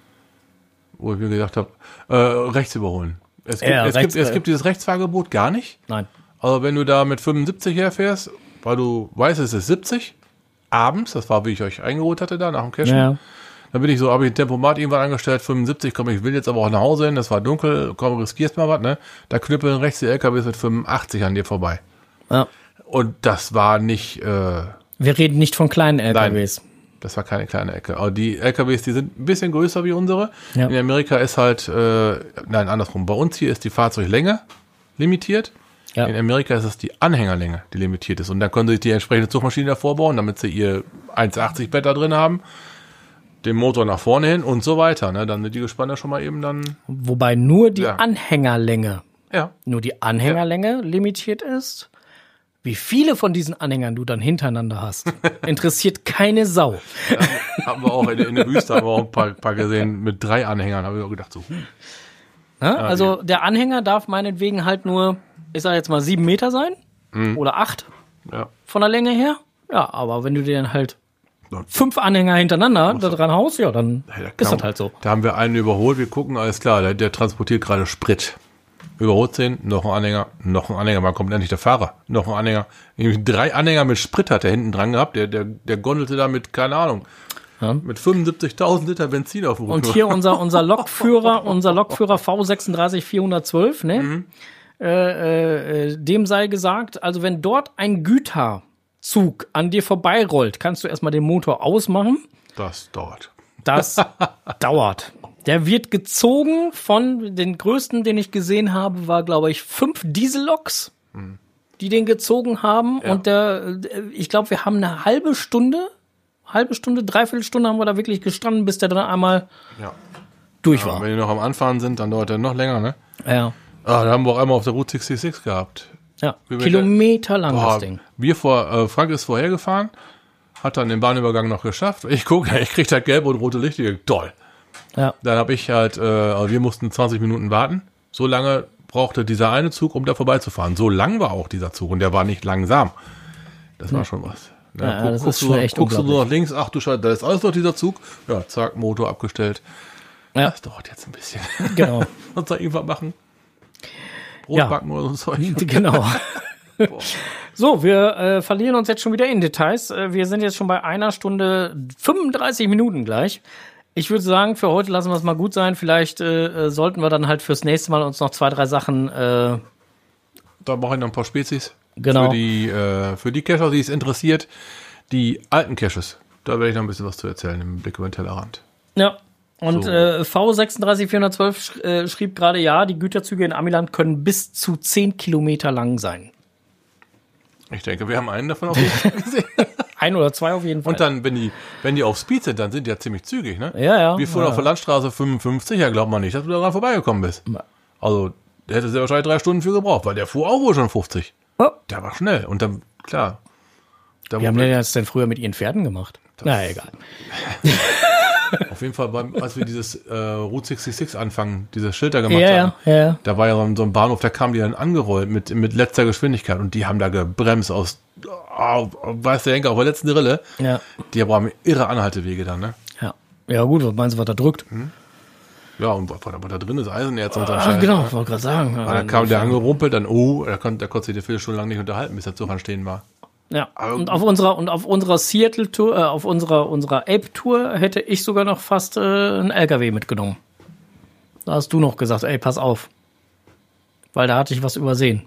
Wo ich mir gedacht habe, rechts überholen. Es gibt dieses Rechtsfahrgebot gar nicht. Nein. Also wenn du da mit 75 herfährst, weil du weißt, es ist 70, abends, das war, wie ich euch eingeholt hatte da, nach dem Cashen, dann bin ich so, habe ich ein Tempomat irgendwann angestellt, 75, komm, ich will jetzt aber auch nach Hause hin, das war dunkel, komm, riskierst mal was, ne? Da knüppeln rechts die LKWs mit 85 an dir vorbei. Ja. Und das war nicht... Wir reden nicht von kleinen LKWs. Nein. Das war keine kleine Ecke. Aber die LKWs, die sind ein bisschen größer wie unsere. Ja. In Amerika ist halt, andersrum. Bei uns hier ist die Fahrzeuglänge limitiert. Ja. In Amerika ist es die Anhängerlänge, die limitiert ist. Und da können sie sich die entsprechende Zugmaschine davor bauen, damit sie ihr 1,80 Bett da drin haben, den Motor nach vorne hin und so weiter. Ne? Dann sind die Gespanne schon mal eben dann... Wobei nur die Anhängerlänge, nur die Anhängerlänge limitiert ist. Wie viele von diesen Anhängern du dann hintereinander hast, interessiert keine Sau. Ja, haben wir auch in der Wüste haben wir auch ein paar gesehen mit 3 Anhängern. Habe ich auch gedacht so. Also der Anhänger darf meinetwegen halt nur, ich sag jetzt mal 7 Meter sein oder 8 von der Länge her. Ja, aber wenn du dir dann halt 5 Anhänger hintereinander da dran haust, dann ist das halt so. Da haben wir einen überholt. Wir gucken, alles klar, der transportiert gerade Sprit. Überholt 10, noch ein Anhänger, wann kommt endlich der Fahrer? Noch ein Anhänger. 3 Anhänger mit Sprit hat er hinten dran gehabt, der gondelte da mit, keine Ahnung, mit 75.000 Liter Benzin auf dem Rücken. Und hier unser Lokführer V36 412, ne? Dem sei gesagt, also wenn dort ein Güterzug an dir vorbeirollt, kannst du erstmal den Motor ausmachen. Das dauert. Das dauert. Der wird gezogen von den größten, den ich gesehen habe, war, glaube ich, 5 Dieselloks, die den gezogen haben. Ja. Und ich glaube, wir haben eine halbe Stunde, dreiviertel Stunde haben wir da wirklich gestanden, bis der dann einmal durch war. Wenn die noch am Anfahren sind, dann dauert der noch länger, ne? Ja. Da haben wir auch einmal auf der Route 66 gehabt. Ja, kilometerlang das Ding. Frank ist vorher gefahren, hat dann den Bahnübergang noch geschafft. Ich krieg da gelbe und rote Lichter, toll. Ja. Dann habe ich halt, wir mussten 20 Minuten warten. So lange brauchte dieser eine Zug, um da vorbeizufahren. So lang war auch dieser Zug und der war nicht langsam. Das war schon was. Ja, das ist schon echt guckst du nur nach links, ach du Scheiße, da ist alles noch dieser Zug. Ja, zack, Motor abgestellt. Ja. Das dauert jetzt ein bisschen. Genau. Sonst noch irgendwas machen? Brot backen oder so Zeug. Genau. So, wir verlieren uns jetzt schon wieder in Details. Wir sind jetzt schon bei 1 Stunde 35 Minuten gleich. Ich würde sagen, für heute lassen wir es mal gut sein. Vielleicht sollten wir dann halt fürs nächste Mal uns noch 2, 3 Sachen... Da mache ich noch ein paar Spezies. Genau. Für die Cacher, die es interessiert, die alten Caches. Da werde ich noch ein bisschen was zu erzählen im Blick über den Tellerrand. Ja. Und so. V36412 schrieb gerade, ja, die Güterzüge in Amiland können bis zu 10 Kilometer lang sein. Ich denke, wir haben einen davon auf jeden Fall gesehen. 1 oder 2 auf jeden Fall. Und dann, wenn die auf Speed sind, dann sind die ja ziemlich zügig, ne? Ja. Wir fuhren auf der Landstraße 55, ja, glaubt man nicht, dass du daran vorbeigekommen bist. Also, der hätte sehr wahrscheinlich 3 Stunden für gebraucht, weil der fuhr auch wohl schon 50. Oh. Der war schnell. Und dann, klar. Wie haben die das denn früher mit ihren Pferden gemacht? Na, egal. Auf jeden Fall, als wir dieses Route 66 anfangen, diese Schilder gemacht haben, da war ja so ein Bahnhof, da kamen die dann angerollt mit letzter Geschwindigkeit und die haben da gebremst aus, weiß der Henker, auf der letzten Rille. Ja. Die haben irre Anhaltewege dann, ne? Ja gut, was meinst du, was da drückt? Ja, und was da drin ist, Eisenerz und so ein Scheiß. Genau, ich wollte gerade sagen. Dann kam der angerumpelt, dann, da konnte sich die Viertelstunde lang nicht unterhalten, bis der Zug anstehen war. Ja, und auf unserer Seattle-Tour, auf unserer Ape-Tour hätte ich sogar noch fast einen LKW mitgenommen. Da hast du noch gesagt, ey, pass auf. Weil da hatte ich was übersehen.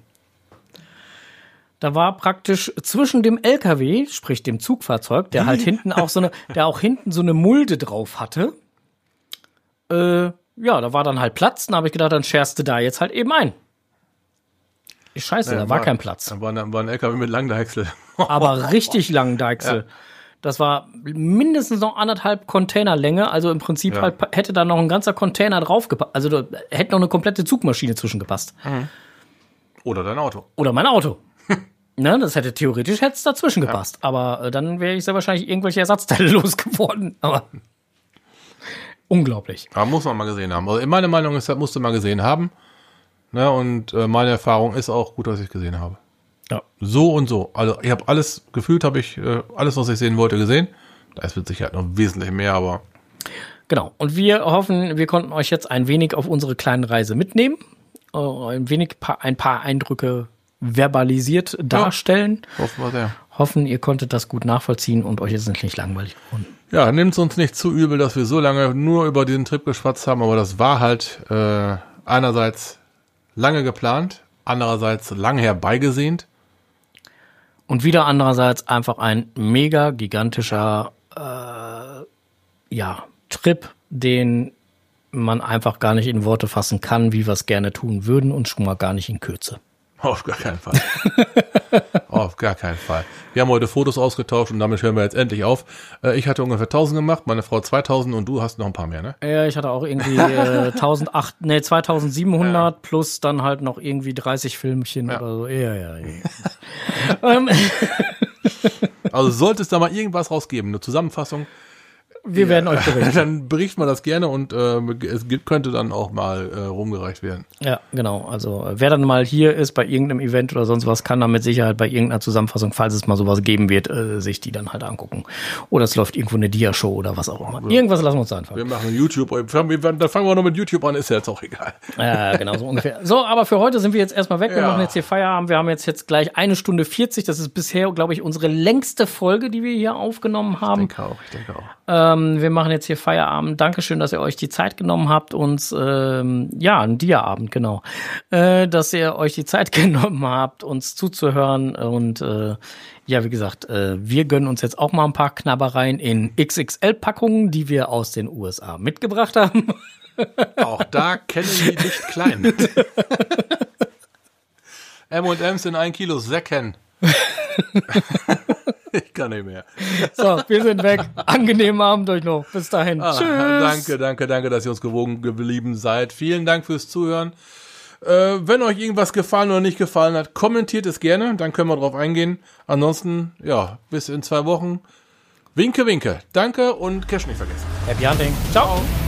Da war praktisch zwischen dem LKW, sprich dem Zugfahrzeug, der halt hinten auch so eine Mulde drauf hatte. Da war dann halt Platz, dann habe ich gedacht, dann scherst du da jetzt halt eben ein. Scheiße, da war kein Platz. Da war ein LKW mit Langdeichsel. Aber richtig langen Deichsel. Ja. Das war mindestens noch 1,5 Container Länge. Also im Prinzip halt hätte da noch ein ganzer Container drauf gepasst. Also da hätte noch eine komplette Zugmaschine zwischengepasst. Oder dein Auto. Oder mein Auto. Ne, das hätte theoretisch dazwischen gepasst. Aber dann wäre ich sehr wahrscheinlich irgendwelche Ersatzteile losgeworden. Aber unglaublich. Aber muss man mal gesehen haben. Also meine Meinung ist, das musst du mal gesehen haben. Ne, und meine Erfahrung ist auch gut, dass ich gesehen habe. Ja. So und so. Also ich habe alles, gefühlt habe ich alles, was ich sehen wollte, gesehen. Da ist mit Sicherheit noch wesentlich mehr, aber... Genau. Und wir hoffen, wir konnten euch jetzt ein wenig auf unsere kleine Reise mitnehmen. Ein paar Eindrücke verbalisiert darstellen. Hoffen wir sehr. Hoffen, ihr konntet das gut nachvollziehen und euch ist es nicht langweilig geworden. Ja, nehmt es uns nicht zu übel, dass wir so lange nur über diesen Trip geschwatzt haben, aber das war halt einerseits lange geplant, andererseits lang herbeigesehnt. Und wieder andererseits einfach ein mega gigantischer Trip, den man einfach gar nicht in Worte fassen kann, wie wir es gerne tun würden und schon mal gar nicht in Kürze. Auf gar keinen Fall. Auf gar keinen Fall. Wir haben heute Fotos ausgetauscht und damit hören wir jetzt endlich auf. Ich hatte ungefähr 1000 gemacht, meine Frau 2000 und du hast noch ein paar mehr, ne? Ja, ich hatte auch irgendwie 2700 plus dann halt noch irgendwie 30 Filmchen oder so. Ja. Also sollte es da mal irgendwas rausgeben, eine Zusammenfassung. Wir werden euch berichten. Dann berichten wir das gerne und es könnte dann auch mal rumgereicht werden. Ja, genau. Also wer dann mal hier ist bei irgendeinem Event oder sonst was, kann dann mit Sicherheit bei irgendeiner Zusammenfassung, falls es mal sowas geben wird, sich die dann halt angucken. Oder es läuft irgendwo eine Dia-Show oder was auch immer. Irgendwas lassen wir uns einfach. Wir machen YouTube. Dann fangen wir noch mit YouTube an, ist ja jetzt auch egal. Ja, genau, so ungefähr. So, aber für heute sind wir jetzt erstmal weg. Wir machen jetzt hier Feierabend. Wir haben jetzt gleich 1 Stunde 40. Das ist bisher, glaube ich, unsere längste Folge, die wir hier aufgenommen haben. Ich denke auch. Wir machen jetzt hier Feierabend. Dankeschön, dass ihr euch die Zeit genommen habt, uns, ein Dia-Abend, genau. Dass ihr euch die Zeit genommen habt, uns zuzuhören. Und wie gesagt, wir gönnen uns jetzt auch mal ein paar Knabbereien in XXL-Packungen, die wir aus den USA mitgebracht haben. Auch da kennen die nicht klein. M&M's in 1 Kilo Säcken. Ich kann nicht mehr. So, wir sind weg. Angenehmen Abend euch noch. Bis dahin. Tschüss. Danke, dass ihr uns gewogen geblieben seid. Vielen Dank fürs Zuhören. Wenn euch irgendwas gefallen oder nicht gefallen hat, kommentiert es gerne. Dann können wir drauf eingehen. Ansonsten, bis in 2 Wochen. Winke, winke. Danke und Cash nicht vergessen. Happy Hunting. Ciao.